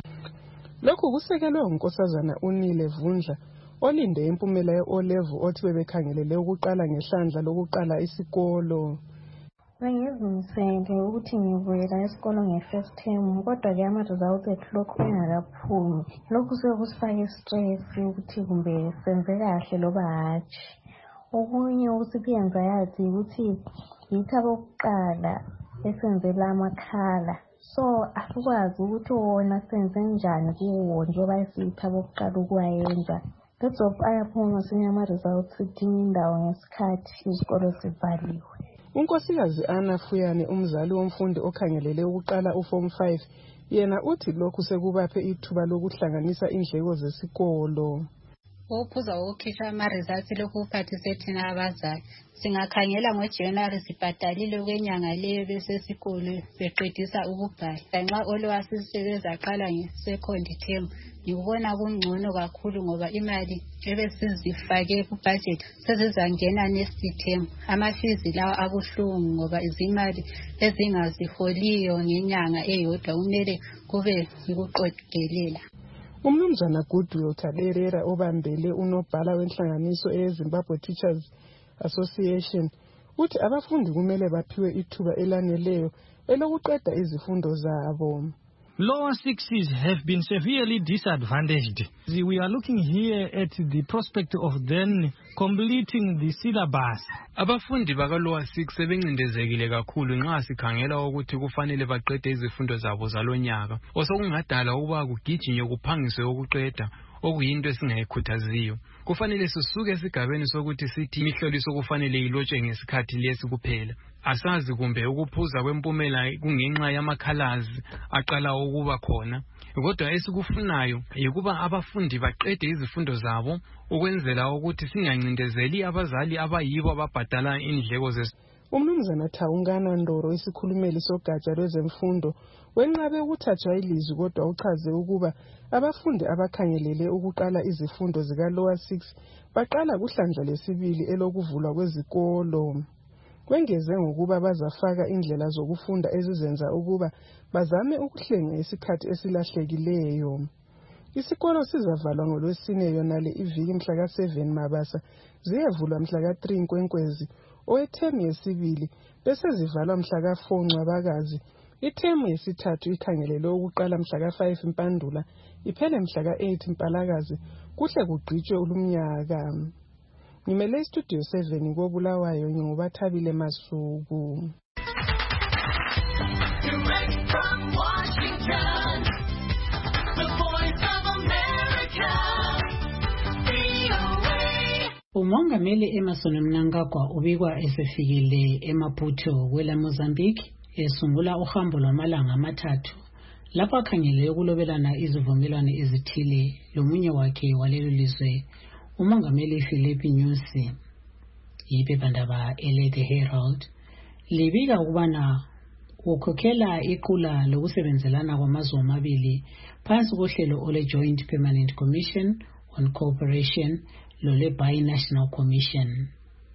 Speaker 26: Lokhu kusekelwe unkosazana uNile Vundla olinde impumela ye-O level othi bebekhangelele ukuqala ngehlandla lokuqala isikolo.
Speaker 24: Bengizimisele ukuthi ngivuyela esikolo nge-first term, kodwa-ke ama-results ethu lokhu engakaphumi. Lokhu sekusifake i-stress ukuthi kumbe senze kahle loba hatshi. Okunye ukuthi kuyenza yazi ukuthi yithi abokuqala esenzela amakhala. So asikwazi ukuthi wona senze njani kuwo njengoba esiyithi abokuqala ukuwayenza. Let's hope ayaphuma sinye ama-results sidinga indawo ngesikhathi izikolo zivaliwe.
Speaker 26: Unkosikazi Anna Fuyane umzali womfundi okhangelele ukuqala uform five yena uthi lokhu sekubaphe ithuba lokuhlanganisa indleko zesikolo.
Speaker 27: Ukuphuza ukukhipha ama-results lokhu kuphathise thina abazali. Singakhangela ngoJanuary sibhadalile kwenyanga leyo besesikolo beqedisa ukubhala. Lanxa olwasi sebezaqala nge-second term ngibona kungcono kakhulu ngoba imali ebesizifake ku-budget sezizangena next term. Amafizi lawa abuhlungu ngoba izimali ezingaziholiyo ngenyanga eyodwa kumele kube yikuqogelela.
Speaker 26: Umnumzana Goodwill Taberera obambele unobhala wenhlanganiso eZimbabwe Teachers Association uthi abafundi kumele baphiwe ithuba elaneleyo elokuqeda izifundo zabo.
Speaker 4: lower sixes have been severely disadvantaged. We are looking here at the prospect of then completing the syllabus.
Speaker 5: Abafundi baka lower six sebencindezekile kakhulu nxa sikhangela ukuthi kufanele baqede izifundo zabo zalonyaka. Osokungadala ukuba kugijinywe kuphangiswe ukuqeda okuyinto esingayikhuthaziyo. Kufanele sisuke esigabeni sokuthi sithi imihloliso kufanele ilotshwe ngesikhathi lesi kuphela. Asazi kumbe ukuphuza kwempumela kungenxa yamakhalazi aqala ukuba khona. Kodwa esikufunayo yikuba abafundi baqede izifundo zabo ukwenzela ukuthi singancindezeli abazali abayibo ababhadala indleko zesi.
Speaker 26: Umnumzana Thawungana Ndoro isikhulumeli sogatsha lwezemfundo wenqabe ukuthathwa ilizwi kodwa uchaze ukuba abafundi abakhangelele ukuqala izifundo zika lower six baqala kuhlandla lesibili elokuvulwa kwezikolo. Kwengeze ngokuba bazafaka indlela zokufunda ezizenza ukuba bazame ukuhlenga isikhathi esilahlekileyo. Isikolo sizavalwa ngolwesine yonale iviki mhla ka seven Mabasa ziyavulwa mhla ka three Nkwenkwezi owethemu yesibili bese zivalwa mhla ka four Ncwabakazi. Ithemu yesithathu ikhangelelwe ukuqala mhla ka five Mpandula iphele mhla ka eight Mpalakazi kuhle kugqitshwe ulumnyaka. Ngimele istudio seven koBulawayo ngobathabile Masuku.
Speaker 6: Direct from Washington, the voice of America, V O A.
Speaker 23: Umongameli Emmerson Mnangagwa ubikwa esefikile eMaputo kwela Mozambique esungula uhambo lwamalanga amathathu lapho akhangelele ukulobelana izivumelwano ezithile lomunye wakhe walelo lizwe umongameli Philip Nyusi. Iphephandaba ele-The Herald libika ukubana ukhokhela iqula lokusebenzelana kwamazwe amabili phansi kohlelo ole Joint Permanent Commission on Cooperation lole Bi-National Commission.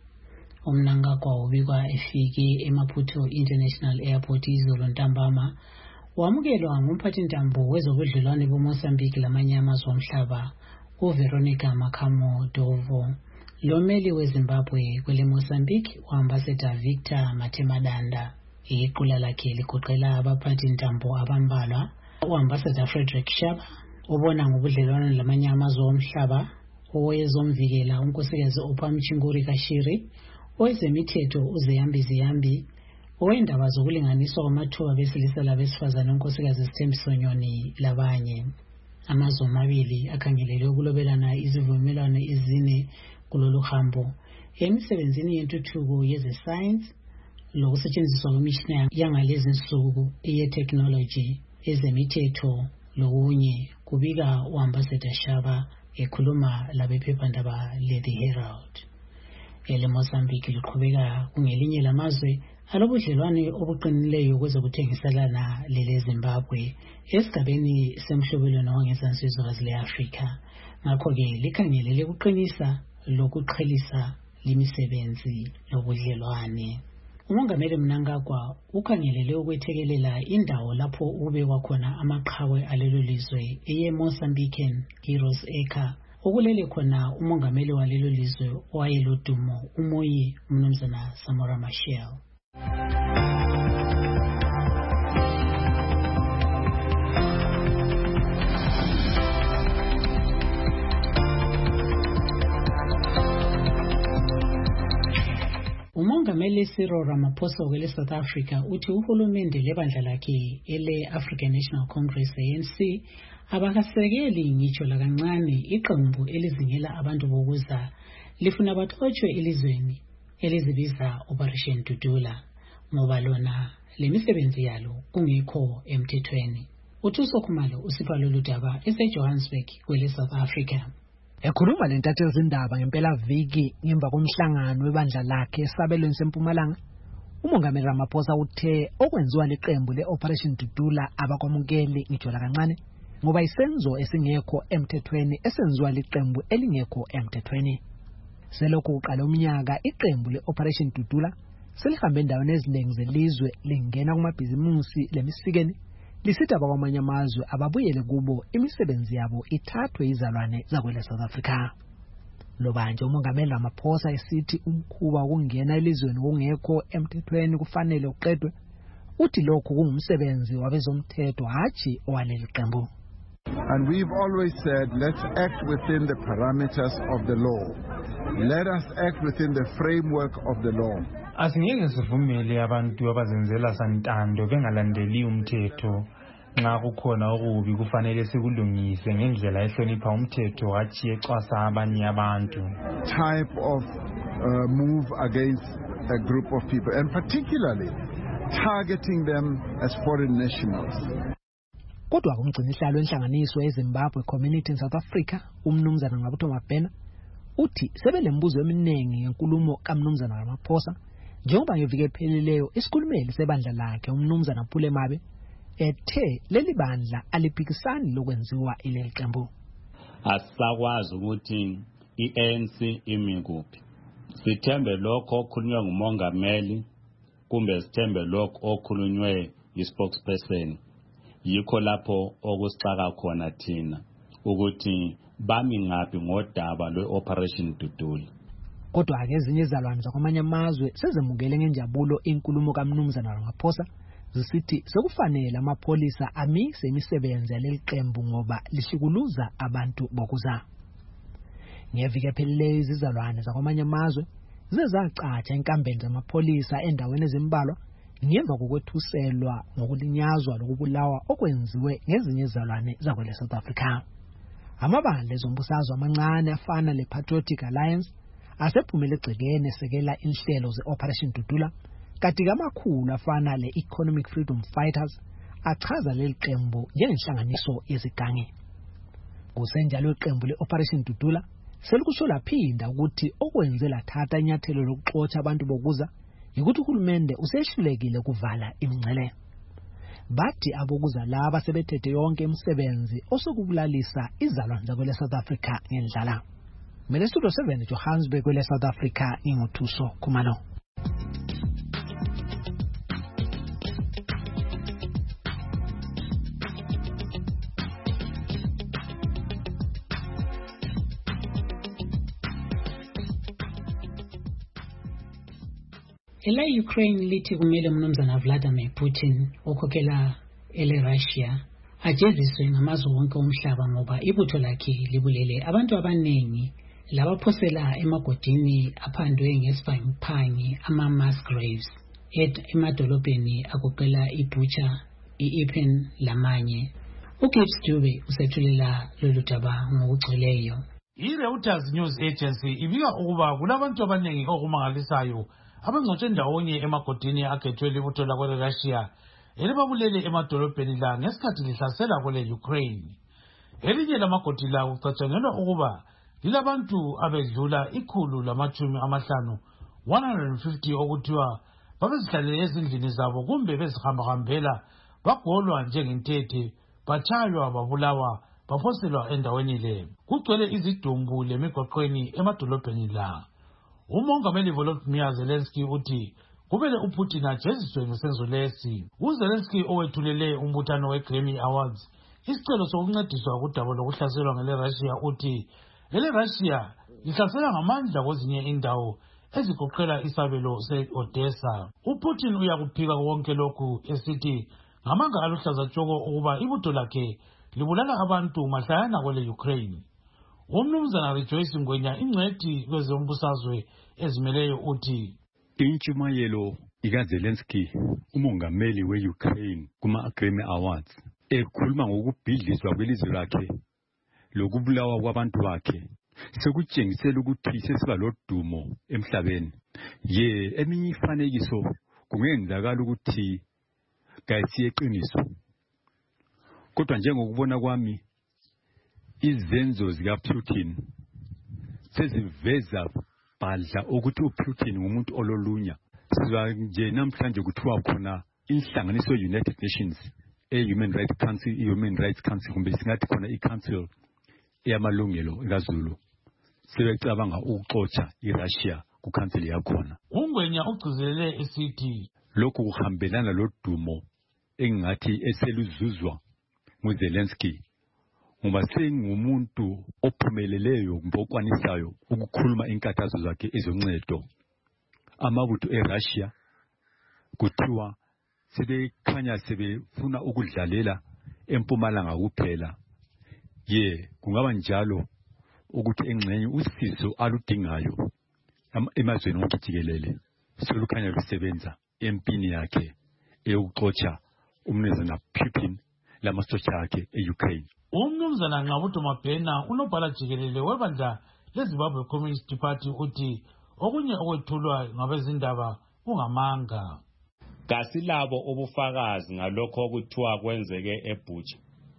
Speaker 23: Umnangagwa ubikwa efike eMaputo International Airport izolo ntambama wamukelwa ngumphathintambo wezobudlelwane boMozambique lamanye amazwe omhlaba uVeronica Makamo Dovo. Lomeli weZimbabwe kwele Mozambique uambassador Victor Matemadanda. Iqula lakhe ligoqela abaphathintambo abambalwa uambassador Frederick Shaba ubona ngobudlelwane lamanye amazwe omhlaba owezomvikela unkosikazi Ophamchinguri Kashiri owezemithetho uZiyambi Ziyambi owendaba zokulinganiswa kwamathuba besilisa labesifazane unkosikazi Sithembiso Nyoni labanye. Amazwe amabili akhangelele ukulobelana izivumelwano ezine kulolu hambo emisebenzini yentuthuko yezesayensi lokusetshenziswa kwemishini yangalezi nsuku eye-technology ezemithetho lokunye, kubika uambassador Shaba ekhuluma labephephandaba le-The Herald. Ele Mozambique liqhubeka kungelinye lamazwe alobudlelwane obuqinileyo kwezokuthengiselana lele Zimbabwe esigabeni semhlobelwano wangezansi yezwekazi le-Afrika. Ngakho-ke likhangelele kuqinisa lokuqhelisa limisebenzi lobudlelwane. Umongameli Mnangagwa ukhangelele ukwethekelela indawo lapho ubekwa khona amaqhawe alelo lizwe eye-Mozambican Heroes Acre okulele khona umongameli walelo lizwe owayelodumo umoyi Mnumzana Samora Machel. Umongameli Cyril Ramaphosa wele South Africa uthi uhulumende lebandla lakhe ele African National Congress A N C abakasekeli ngitsho lakancane iqembu elizingela abantu bokuza lifuna baxotshwe elizweni elizibiza Operation Dudula ngoba lona lemisebenzi yalo kungekho emthethweni. Uthuso Khumalo usipha lolu daba eseJohannesburg kwele South Africa.
Speaker 7: Ekhuluma lentatheli zindaba ngempela viki ngemva komhlangano webandla lakhe esabelweni sempumalanga, umongameli Ramaphosa uthe okwenziwa liqembu le-Operation Dudula abakwamukeli ngitsho lakancane ngoba isenzo esingekho emthethweni esenziwa liqembu elingekho emthethweni. Selokhu uqala umnyaka iqembu le-Operation Dudula selihambe endaweni eziningi zelizwe lingena kumabhizimusi lemisikeni lisitha abakwamanye amazwe ababuyele kubo imisebenzi yabo ithathwe izalwane zakwele South Africa. Lobanje umongameli Ramaphosa esithi umkhuba wokungena elizweni kungekho emthethweni kufanele uqedwe, uthi lokhu kungumsebenzi wabezomthetho hatshi owaleli qembu.
Speaker 25: And we've always said, let's act within the parameters of the law. Let us act within the framework of the law.
Speaker 8: Asingeke sivumele abantu abazenzela santando bengalandeli umthetho. Nxa kukhona okubi kufanele sikulungise ngendlela ehlonipha umthetho hatshi ecwasa abanye abantu.
Speaker 25: Type of uh, move against a group of people, and particularly targeting them as foreign nationals.
Speaker 7: Kodwa kumgcinisihlalo wenhlanganiso yeZimbabwe Community in South Africa, umnumzana Ngabutho Mabhena, uthi sebelembuzo eminingi ngenkulumo kaMnumzana Ramaphosa, njengoba ngeviki ephelileyo isikhulumeli sebandla lakhe umnumzana Phule Mabe ethe leli bandla aliphikisani lokwenziwa ileli qembu.
Speaker 9: Asakwazi ukuthi i-A N C imi kuphi. Sithembe lokho okhulunywa ngumongameli kumbe sithembe lokho okhulunywe yi-spokesperson. Yikho lapho okusixaka khona thina ukuthi bami ngaphi ngodaba lwe-Operation Dudula.
Speaker 7: Kodwa ake ezinye izalwane zakwamanye amazwe sezemukele ngenjabulo inkulumo kaMnumzana Ramaphosa zisithi sekufanele amapholisa amise imisebenzi yaleli qembu ngoba lishukuluza abantu bokuza. Ngeviki ephelileyo izizalwane zakwamanye amazwe zizacatsha enkambeni zamapholisa endaweni ezimbalwa ngemva kokwethuselwa ngokulinyazwa lokubulawa okwenziwe ngezinye izizalwane zakwele South Africa. Amabandla ezombusazwe amancane afana le-Patriotic Alliance asephumele egcekeni esekela inhlelo ze-Operation Dudula, kanti amakhulu afana le-Economic Freedom Fighters achaza leli qembu njengenhlanganiso yezigangi. Kusenjalo iqembu le-Operation Dudula selikusho laphinda ukuthi okwenze lathatha inyathelo lokuxotsha abantu bokuza yikuthi uhulumende usehlulekile kuvala imingcele. Bathi abokuza laba sebethethe yonke imisebenzi osokubulalisa izalwane zakwele South Africa ngendlala. Mina Studio seven Johannesburg kwele South Africa inguthuso Khumalo.
Speaker 23: Ela Ukraine lithi kumele umnumzana Vladimir Putin okhokhela ele Russia ajeziswe ngamazwe wonke omhlaba ngoba ibutho lakhe libulele abantu abaningi labaphosela emagodini aphandwe ngesiphangi ama mass graves emadolobheni akuqela iButcha, iIrpin lamanye. uGibbs Dube usethulela lolu daba ngokugcweleyo.
Speaker 1: I-Reuters News Agency ibika ukuba kulabantu abaningi okumangalisayo abangcotshwe ndawonye emagodini akhethwe libutho lakwele Russia elibabulele emadolobheni la ngesikhathi lihlasela kwele Ukraine. Elinye lamagodi la kucatshangelwa ukuba lilabantu abedlula ikhulu lamachumi amahlanu one hundred fifty okuthiwa babezihlalele ezindlini zabo kumbe bezihambahambela bagolwa njengentethe batshaywa babulawa baphoselwa endaweni le. Kugcwele izidumbu lemigoqweni emadolobheni la. Umongameli Volodymyr Zelensky uthi kumele uPutin ajeziswe ngesenzo lesi. UZelensky owethulele umbuthano we-Grammy Awards isicelo sokuncediswa kudaba lokuhlaselwa ngele Russia uthi ele Russia ihlasela ngamandla kwezinye indawo ezigoqela isabelo se-Odessa. UPutin uyakuphika konke lokhu esithi ngamanga aluhlaza tshoko ukuba ibutho lakhe libulala abantu mahlayana kwele Ukraine. Umnumzana Rejoice Ngwenya ingcwethi kwezombusazwe ezimeleyo uthi
Speaker 10: intshumayelo ikaZelensky umongameli we-Ukraine kuma-Grammy Awards ekhuluma ngokubhidlizwa kwelizwe lakhe lokubulawa kwabantu bakhe sekutshengisela ukuthi sesiba lodumo emhlabeni. Ye eminye ifanekiso kungenzakala ukuthi kayisiye iqiniso, kodwa njengokubona kwami izenzo zikaPutin seziveza badla ukuthi uPutin ngumuntu ololunya. Siza nje namhlanje kuthiwa khona inhlanganiso United Nations e-Human Rights Council, i-Human Rights Council kumbe singathi khona i-Council eyamalungelo kaZulu sebecabanga ukuxotsha iRussia ku-council yakhona.
Speaker 1: Ungwenya ugcizelele esithi
Speaker 10: lokhu kuhambelana lodumo engathi eseluzuzwa nguZelensky ngoba sengumuntu ophumeleleyo kumbokwanisayo ukukhuluma inkathazo zakhe ezoncedo. Amabutho eRussia kuthiwa sebekhanya sebefuna ukudlalela eMpumalanga kuphela. Ye kungaba njalo ukuthi engxenye usizo aludingayo emazweni wonke jikelele solukhanya lusebenza empini yakhe eyokuxotsha umnumzana Putin lamasotsha akhe e-Ukraine.
Speaker 1: Umnumzana Nqabuthi Mabhena unobhala jikelele webandla leZimbabwe Communist Party uthi okunye okwethulwa ngabezindaba kungamanga.
Speaker 9: Kasilabo ubufakazi ngalokho okuthiwa kwenzeke eButcha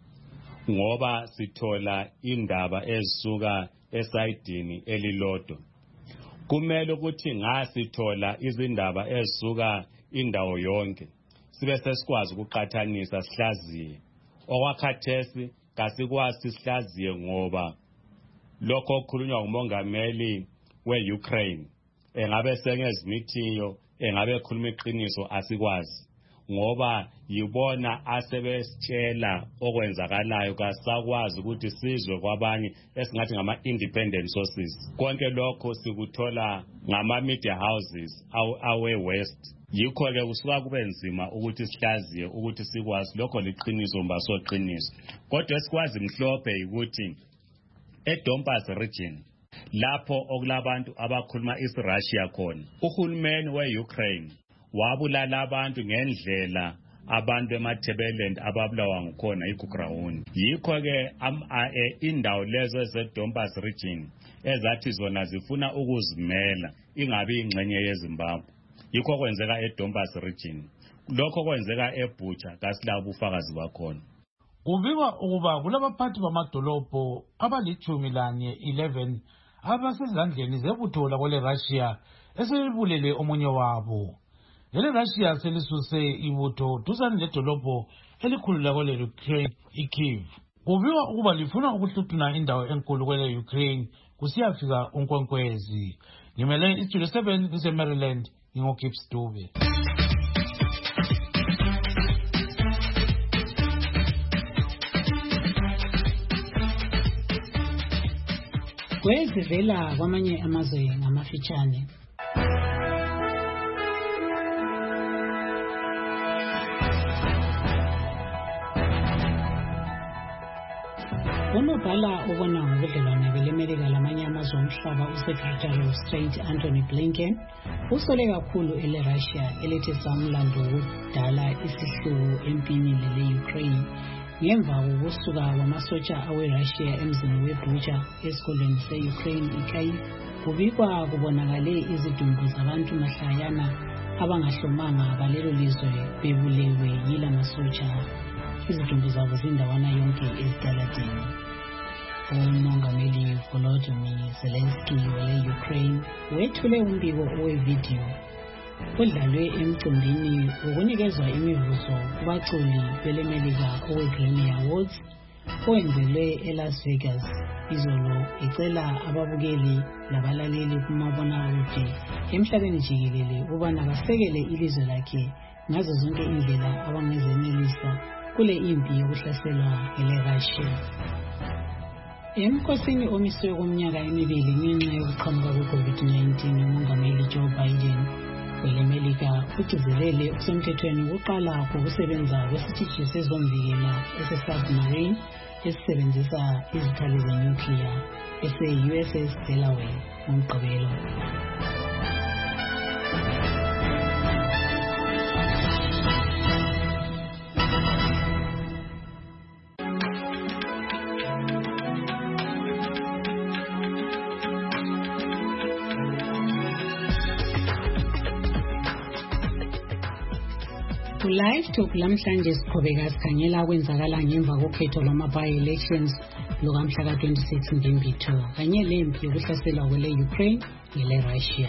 Speaker 9: ngoba sithola indaba ezisuka esayidini elilodwa. Kumele ukuthi ngasithola izindaba ezisuka indawo yonke sibe sesikwazi ukuqhathanisa sihlaziye. Okwakhathesi kasikwazi sihlaziye ngoba lokho okukhulunywa ngumongameli we-Ukraine engabe sengezimithiyo engabe ekhuluma iqiniso asikwazi ngoba yibona asebesitshela okwenzakalayo kasakwazi ukuthi sizwe kwabanye esingathi ngama independent sources. Konke lokho sikuthola ngama media houses awe west. Yikho ke kusuka kube nzima ukuthi sihlaziye ukuthi sikwazi lokho liqiniso mba soqiniso. Kodwa esikwazi mhlophe ukuthi eDonbas region lapho okulabantu abakhuluma isiRussia khona uhulumeni weUkraine wabulala abantu ngendlela abantu eMathebeleland ababulawa ngakhona iGugrauni. Yikho ke indawo lezo ezeDonbas region ezathi zona zifuna ukuzimela ingabi ingxenye yeZimbabwe. Yikho kwenzeka eDonbas region. Lokho kwenzeka eButcha kasilabo ubufakazi bakhona.
Speaker 1: Kubikwa ukuba kulabaphathi bamadolobho abalichumi lanye eleven abasezandleni zebutho lakwele Russia esebulele omunye wabo. Lele Russia selisuse ibutho duzane ledolobho elikhulu lakwele Ukraine iKyiv. Kubikwa ukuba lifuna ukuhluthuna indawo enkulu kwele Ukraine kusiyafika unkwenkwezi. Ngimele istudio seven kuseMaryland ngingokipс Dube.
Speaker 23: Kwezivela kwamanye amazwe ngamafitshane. Unobhala ubona ngobudlelwane belemelika lamanye amazwe omhlaba uSecretary of State Anthony Blinken usole kakhulu ele Russia elethe samlando ukudala isihluku empini lele Ukraine ngemva kokusuka kwamasotsha awe-Russia emzini weButcha esikoleni se-Ukraine iKyiv. Kubikwa kubonakale izidumbu zabantu mahlayana abangahlomanga balelo lizwe bebulewe yila masotsha. Izidumbu zabo zindawana yonke ezitaladini. Umongameli Volodymyr Zelensky wele-Ukraine wethule umbiko owevidiyo udlalwe emcimbini ukunikezwa imivuzo kubaculi belemelika owe-Grammy Awards owenzelwe eLas Vegas izolo ecela ababukeli labalaleli kumabonakude emhlabeni jikelele ukubana basekele ilizwe lakhe ngazo zonke indlela abangezenelisa kule impi yokuhlaselwa ngele-Russia. Emkhosini omiswe komnyaka emibili ngenxa yokuqhamuka kwe-COVID nineteen umongameli Joe Biden welemelika ugcizelele okusemthethweni ukuqala kokusebenza kwesitishi sezomvikela ese-submarine esisebenzisa izikhali zenuclear ese-U S S Delaware ngomgqibelo. Live Talk lamhlanje siqhubeka sikhangela kwenzakala ngemva kokhetho lwama-by-elections lukamhla ka twenty-six Mbimbitho kanye lempi yokuhlaselwa kwele Ukraine ngele Russia.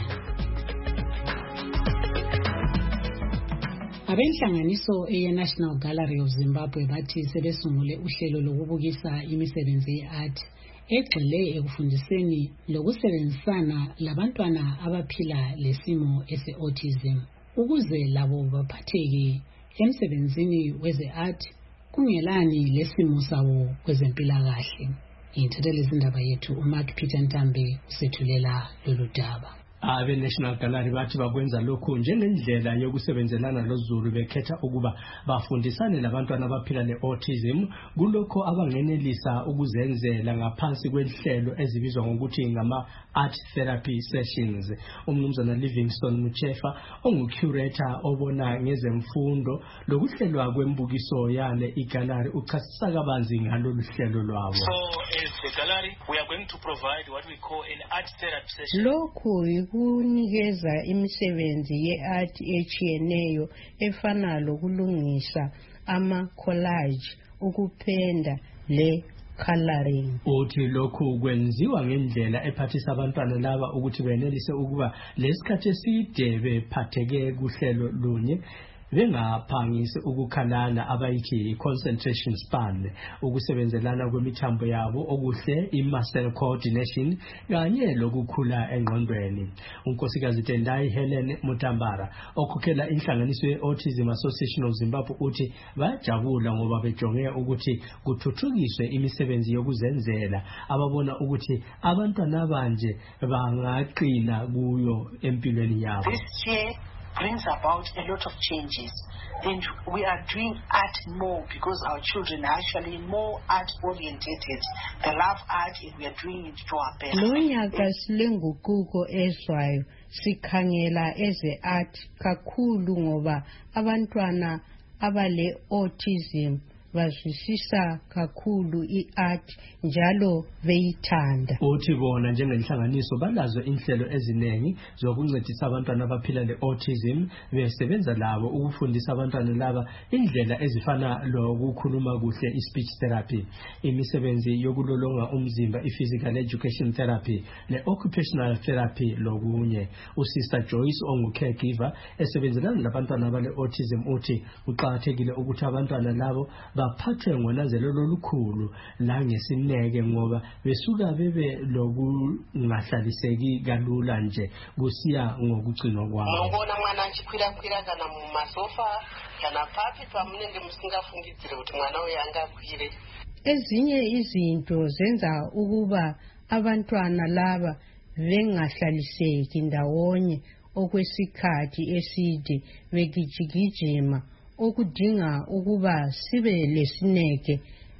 Speaker 23: Abenhlanganiso eye-National Gallery of Zimbabwe bathi sebesungule uhlelo lokubukisa imisebenzi ye-art egxile ekufundiseni lokusebenzisana labantwana abaphila lesimo ese-autism ukuze labo baphatheke emsebenzini weze-art kungelani lesimo sabo kwezempilakahle. Inthethele izindaba yethu uMark Peter Ntambe usethulela lolu daba.
Speaker 11: Abe National Gallery bathi bakwenza lokhu njengendlela yokusebenzelana loZulu bekhetha ukuba bafundisane labantwana abaphila ne-autism kulokho abangenelisa ukuzenzela ngaphansi kwehlelo ezibizwa ngokuthi ngama art therapy sessions. Umnumzana Livingstone Muchefa ongu-curator obona ngezemfundo lokuhlelwa kwembukiso yale igallery uchasisa kabanzi ngalolu hlelo lwabo.
Speaker 12: So as the gallery we are going to provide what we call an art therapy session.
Speaker 13: Lokhu ikunikeza imisebenzi ye-art echiyeneyo efana lokulungisa ama-collage, ukupenda le coloring.
Speaker 11: Uthi lokhu kwenziwa ngendlela ephathisa abantwana laba ukuthi benelise ukuba lesikhathi eside bephatheke kuhlelo lunye bengaphangisi ukukhalala abayithi concentration span, ukusebenzelana kwemithambo yabo okuhle i-muscle coordination kanye lokukhula engqondweni. Unkosikazi Tendai Helen Mutambara okhokhela inhlanganiso ye-Autism Association of Zimbabwe uthi bayajabula ngoba bejonge ukuthi kuthuthukiswe imisebenzi yokuzenzela ababona ukuthi abantwana abanje bangaqina kuyo empilweni yabo.
Speaker 14: This year brings about a lot of changes, and we are doing art more because our children are actually more art orientated. They love art and we are doing it to our best.
Speaker 13: Lonyaka silenguquko ezwayo sikhangela eze art kakhulu ngoba abantwana abale autism bazwisisa kakhulu i-art njalo beyithanda.
Speaker 11: Uthi bona njengenhlanganiso balazo inhlelo ezinengi zokuncedisa abantwana abaphila le-autism besebenza labo ukufundisa abantwana laba indlela ezifana lokukhuluma kuhle i-speech therapy, imisebenzi yokulolonga umzimba i-physical education therapy, le-occupational therapy lokunye. Usister Joyce ongu-caregiver esebenzelana labantwana abale-autism uthi kuqakathekile ukuthi abantwana labo baphathwe ngonanzelelo olukhulu langesineke ngoba besuka bebe lokungahlaliseki kalula nje kusiya ngokugcinwa kwabo.
Speaker 14: Ngibona mwana achikwira-kwira kana mumasofa kana papi pamunenge musingafungidzire kuti mwana uyu angakwire.
Speaker 13: Ezinye izinto zenza ukuba abantwana laba bengahlaliseki ndawonye okwesikhathi eside begijigijima okudinga ukuba sibe lesineke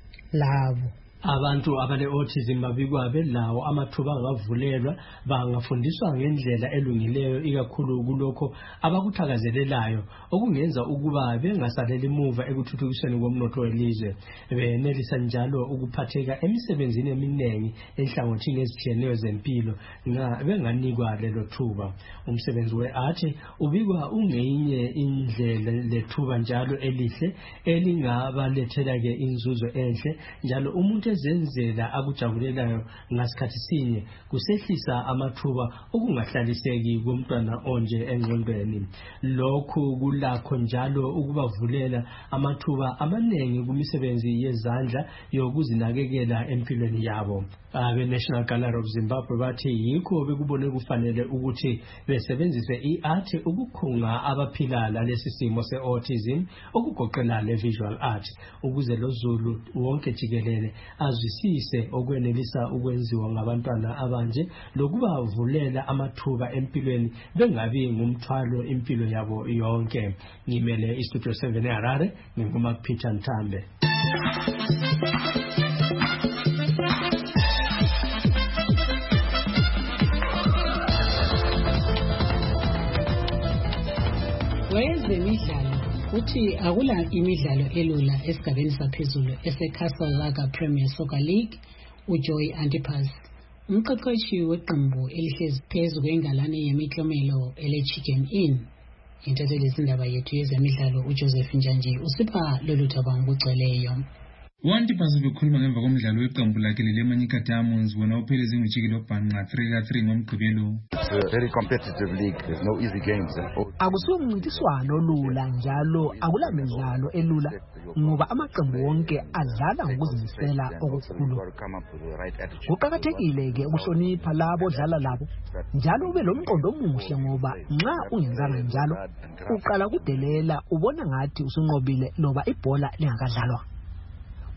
Speaker 13: labo.
Speaker 11: Abantu abale-autism babikwa belawo amathuba angavulelwa bangafundiswa ngendlela elungileyo ikakhulu kulokho abakuthakazelelayo okungenza ukuba bengasaleli emuva ekuthuthukisweni komnotho welizwe. Benelisa njalo ukuphatheka emisebenzini eminingi enhlangothini ezitshiyeneyo zempilo benganikwa lelo thuba. Umsebenzi we-art ubikwa ungeyinye indlela lethuba njalo elihle elingabalethela-ke inzuzo enhle njalo umuntu ezenzela akujabulelayo ngasikhathi sinye kusehlisa amathuba okungahlaliseki komntwana onje engqondweni. Lokhu kulakho njalo ukubavulela amathuba amaningi kumisebenzi yezandla yokuzinakekela empilweni yabo. Abe National Gallery of Zimbabwe bathi yikho bekubone kufanele ukuthi besebenzise i-art ukukhunga abaphila lalesi simo se-autism okugoqela le-visual art ukuze lo Zulu wonke jikelele azwisise okwenelisa ukwenziwa ngabantwana abanje lokubavulela amathuba empilweni bengabi ngumthwalo impilo yabo yonke. Ngimele iStudio seven eHarare nginguma Peter Nthambe.
Speaker 23: Wezemidlalo uthi akula imidlalo elula esigabeni saphezulu ese-Castle Lager Premier Soccer League. uJoy Antipas umqeqeshi weqembu elihlezi phezu kwengalane yemiklomelo ele-Chicken Inn. Intatheli izindaba yethu yezemidlalo uJoseph Njanji usipha lolu thaba ngokugcweleyo.
Speaker 15: Wantipas bekhuluma ngemva komdlalo weqembu lakhe leManyika Diamonds wona upheleze ngojikelo bhanqa three ka three ngomgqibelo.
Speaker 17: It's a very competitive league. There's no easy games.
Speaker 7: Akusiwo umncintiswano olula njalo akula midlalo elula ngoba amaqembu wonke adlala ngokuzimisela okukhulu. Kuqakathekile ke ukuhlonipha labo odlala labo njalo ube lomqondo omuhle ngoba nxa ungenzanga njalo uqala kudelela ubona ngathi usunqobile loba ibhola lingakadlalwa.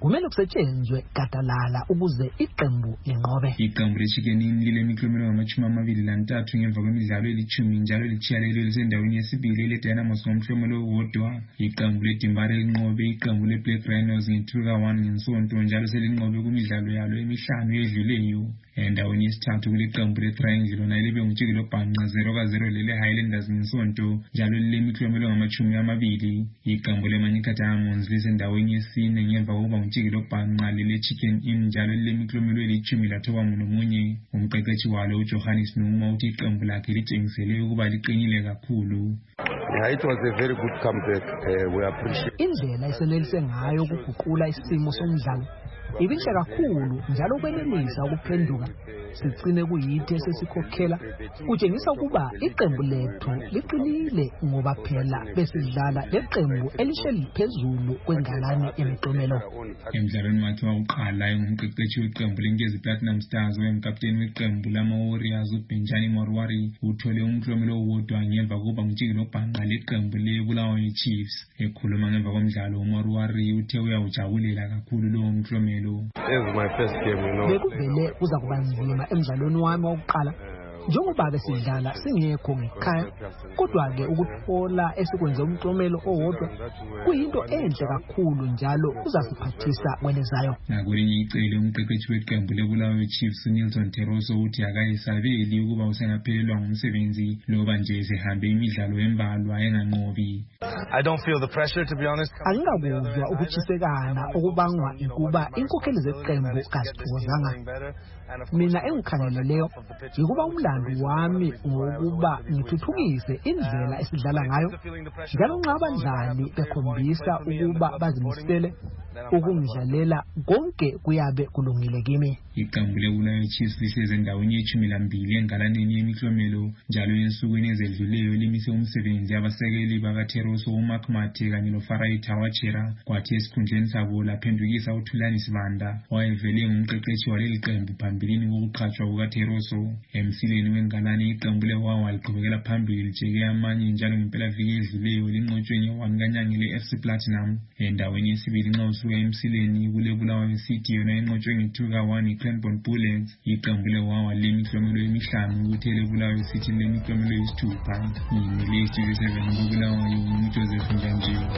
Speaker 7: kumele kusetshenzwe gadalala ukuze iqembu linqobe.
Speaker 15: Iqembu leChicken Inn lilemiklomelo ngamachumi amabili lantathu ngemva kwemidlalo elithumi njalo lichiyalelwe lisendaweni yesibili leDynamos ngomklomelo owodwa. Iqembu leDimbare linqobe iqembu leBlack Rhinos nge-two ka one ngesonto njalo selinqobe kumidlalo yalo emihlanu edluleyo. Endaweni yesithathu kuleqembu leTriangle lona libe ngumjikelo bhanqa zero ka zero lele Highlanders ngesonto njalo lilemiklomelo ngamachumi amabili. Iqembu leManyika Diamonds lisendaweni yesine ngemva kokuba ngumjikelo bhanqa lele Chicken Inn njalo lilemiklomelo elithumi lathoba nomunye. Umqeqeshi walo uJohannes Numa uthi iqembu lakhe litshengisele ukuba liqinile kakhulu.
Speaker 17: Yeah, it was a very good comeback. Uh, we appreciate.
Speaker 7: Indlela esenelise ngayo ukuguqula isimo somdlalo ibinhle kakhulu njalo kwenelisa ukuphenduka sigcine kuyithe sesikhokhela kutshengisa ukuba iqembu lethu liqinile ngoba phela besidlala leqembu elisheli phezulu kwengalane yemiqomelo.
Speaker 15: Emdlalweni wakhe wokuqala engumqeqeshi weqembu leNkezi Platinum Stars wemkapteni weqembu lama Warriors uBenjani Morwari uthole umklomelo owodwa ngemva kokuba ngumjikelo bhanqa leqembu leBulawayo Chiefs. Ekhuluma ngemva komdlalo uMorwari uthe uyawujabulela kakhulu lowo mklomelo.
Speaker 17: This is my first game, you know.
Speaker 7: Bekuvele kuza kuba nzima emdlalweni wami wokuqala njengoba besidlala singekho ngekhaya kodwa ke ukuthola esikwenze umklomelo owodwa kuyinto enhle kakhulu njalo uzasiphathisa kwelezayo.
Speaker 15: Nakwelinye icele umqeqeshi weqembu leBulawayo Chiefs Nilton Teroso uthi akayisabeli ukuba usengaphelelwa ngumsebenzi loba nje sehambe imidlalo embalwa enganqobi.
Speaker 3: I don't feel the pressure, to be honest.
Speaker 7: Angingakuzwa ukutshisekana okubangwa ukuba inkokheli zeqembu kasithozanga. Mina engikhangeleleyo yikuba umlando wami ngokuba ngithuthukise indlela esidlala ngayo njalo nxa abadlali bekhombisa ukuba bazimisele ukungidlalela konke kuyabe kulungile kimi.
Speaker 15: Iqembu leBulawayo Chiefs lihleze endaweni yeshumi lambili engalaneni yemiklomelo njalo ensukwini ezedluleyo limise umsebenzi abasekeli bakaTeroso uMark Mathe kanye noFarai Tawachera kwathi esikhundleni sabo laphendukisa uThulani Sibanda owayevele ngumqeqeshi waleli qembu phambilini kokuqhatshwa kukaTeroso. Emsileni wengalane iqembu leWawa liqhubekela phambili lijeke amanye njalo ngempelaviki edluleyo linqotshwe nge-one kanyanga le-F C Platinum. Endaweni yesibili nxa usuka emsileni kuleBulawayo City yona enqotshwe nge-two ka one Cranbourne Bullets. Iqembu leWawa lemiklomelo emihlanu kuthe leBulawayo City lemiklomelo eyisithupha. Yimi le-T V seven koBulawayo uJoseph Njanjiwe.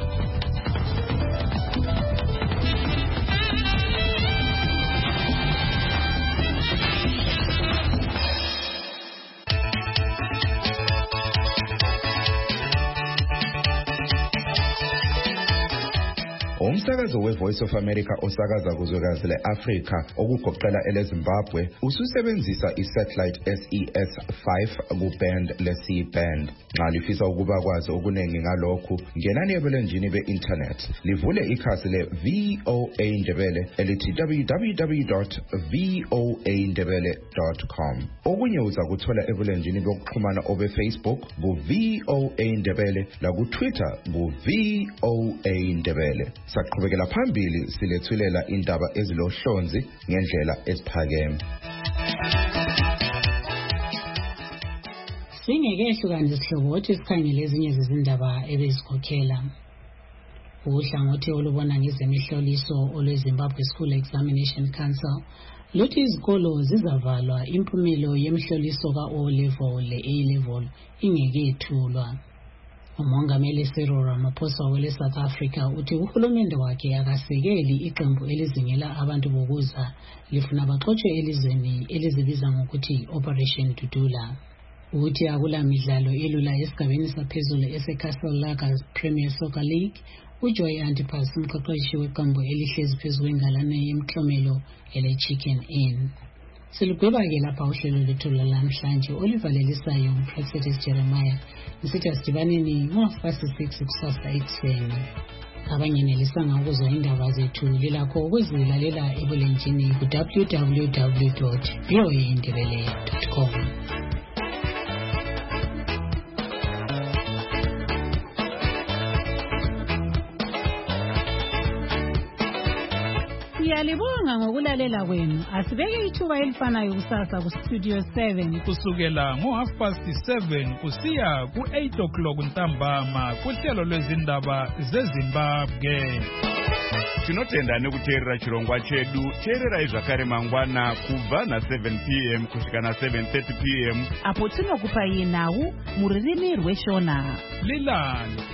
Speaker 16: Umsakazo weVoice of America osakaza kuzwekazi leAfrika okugoqela eleZimbabwe ususebenzisa isatellite S E S five kuband le-C band. Nxa lifisa ukuba kwazi okuningi ngalokhu ngenani ebulenjini be-internet livule ikhasi le-V O A Ndebele elithi w w w dot voa ndebele dot com. Okunye uza kuthola ebulenjini bokuxhumana obe-Facebook ku-V O A Ndebele laku-Twitter ku-V O A Ndebele. Saqhubekela phambili silethulela indaba ezilohlonzi ngendlela esiphakeme.
Speaker 23: Singekehlukanisa isihlobo ukuthi sikhangele ezinye zezindaba ebezikhokhela. Uhlangothi olubona ngezemihloliso olweZimbabwe School Examination Council luthi izikolo zizavalwa impumelo yemihloliso ka-O level le-A level ingekethulwa. Umongameli Cyril Ramaphosa wele South Africa uthi uhulumende wakhe akasekeli iqembu elizingela abantu bokuza lifuna baxotshe elizweni elizibiza ngokuthi Operation Dudula. Uthi akula midlalo elula esigabeni saphezulu eseCastle Lager Premier Soccer League. uJoy Antipas umqeqeshi weqembu elihlezi phezu kwengalane yemklomelo ele-Chicken Inn. Silugweba-ke lapha uhlelo lethu lamhlanje olivalelisayo uProfetis Jeremiah nisithi asidibaneni ngo-half past six kusasa ekuseni. Abanye nelisanga ukuzwa indaba zethu lilakho ukuzilalela ebulenjini ku w w w dot voa ndebele dot com.
Speaker 2: Siyalibonga ngokulalela kwenu. Asibeke ithuba elifanayo kusasa ku Studio seven
Speaker 18: kusukela ngo half past seven kusiya ku eight o'clock ntambama kuhlelo lwezindaba zeZimbabwe.
Speaker 4: tinotenda nekuteerera chirongwa chedu. Teererai zvakare mangwana kubva na seven p m kusvika na seven thirty p m
Speaker 2: apo tinokupai nhau muririmi rweshona.
Speaker 18: Lilani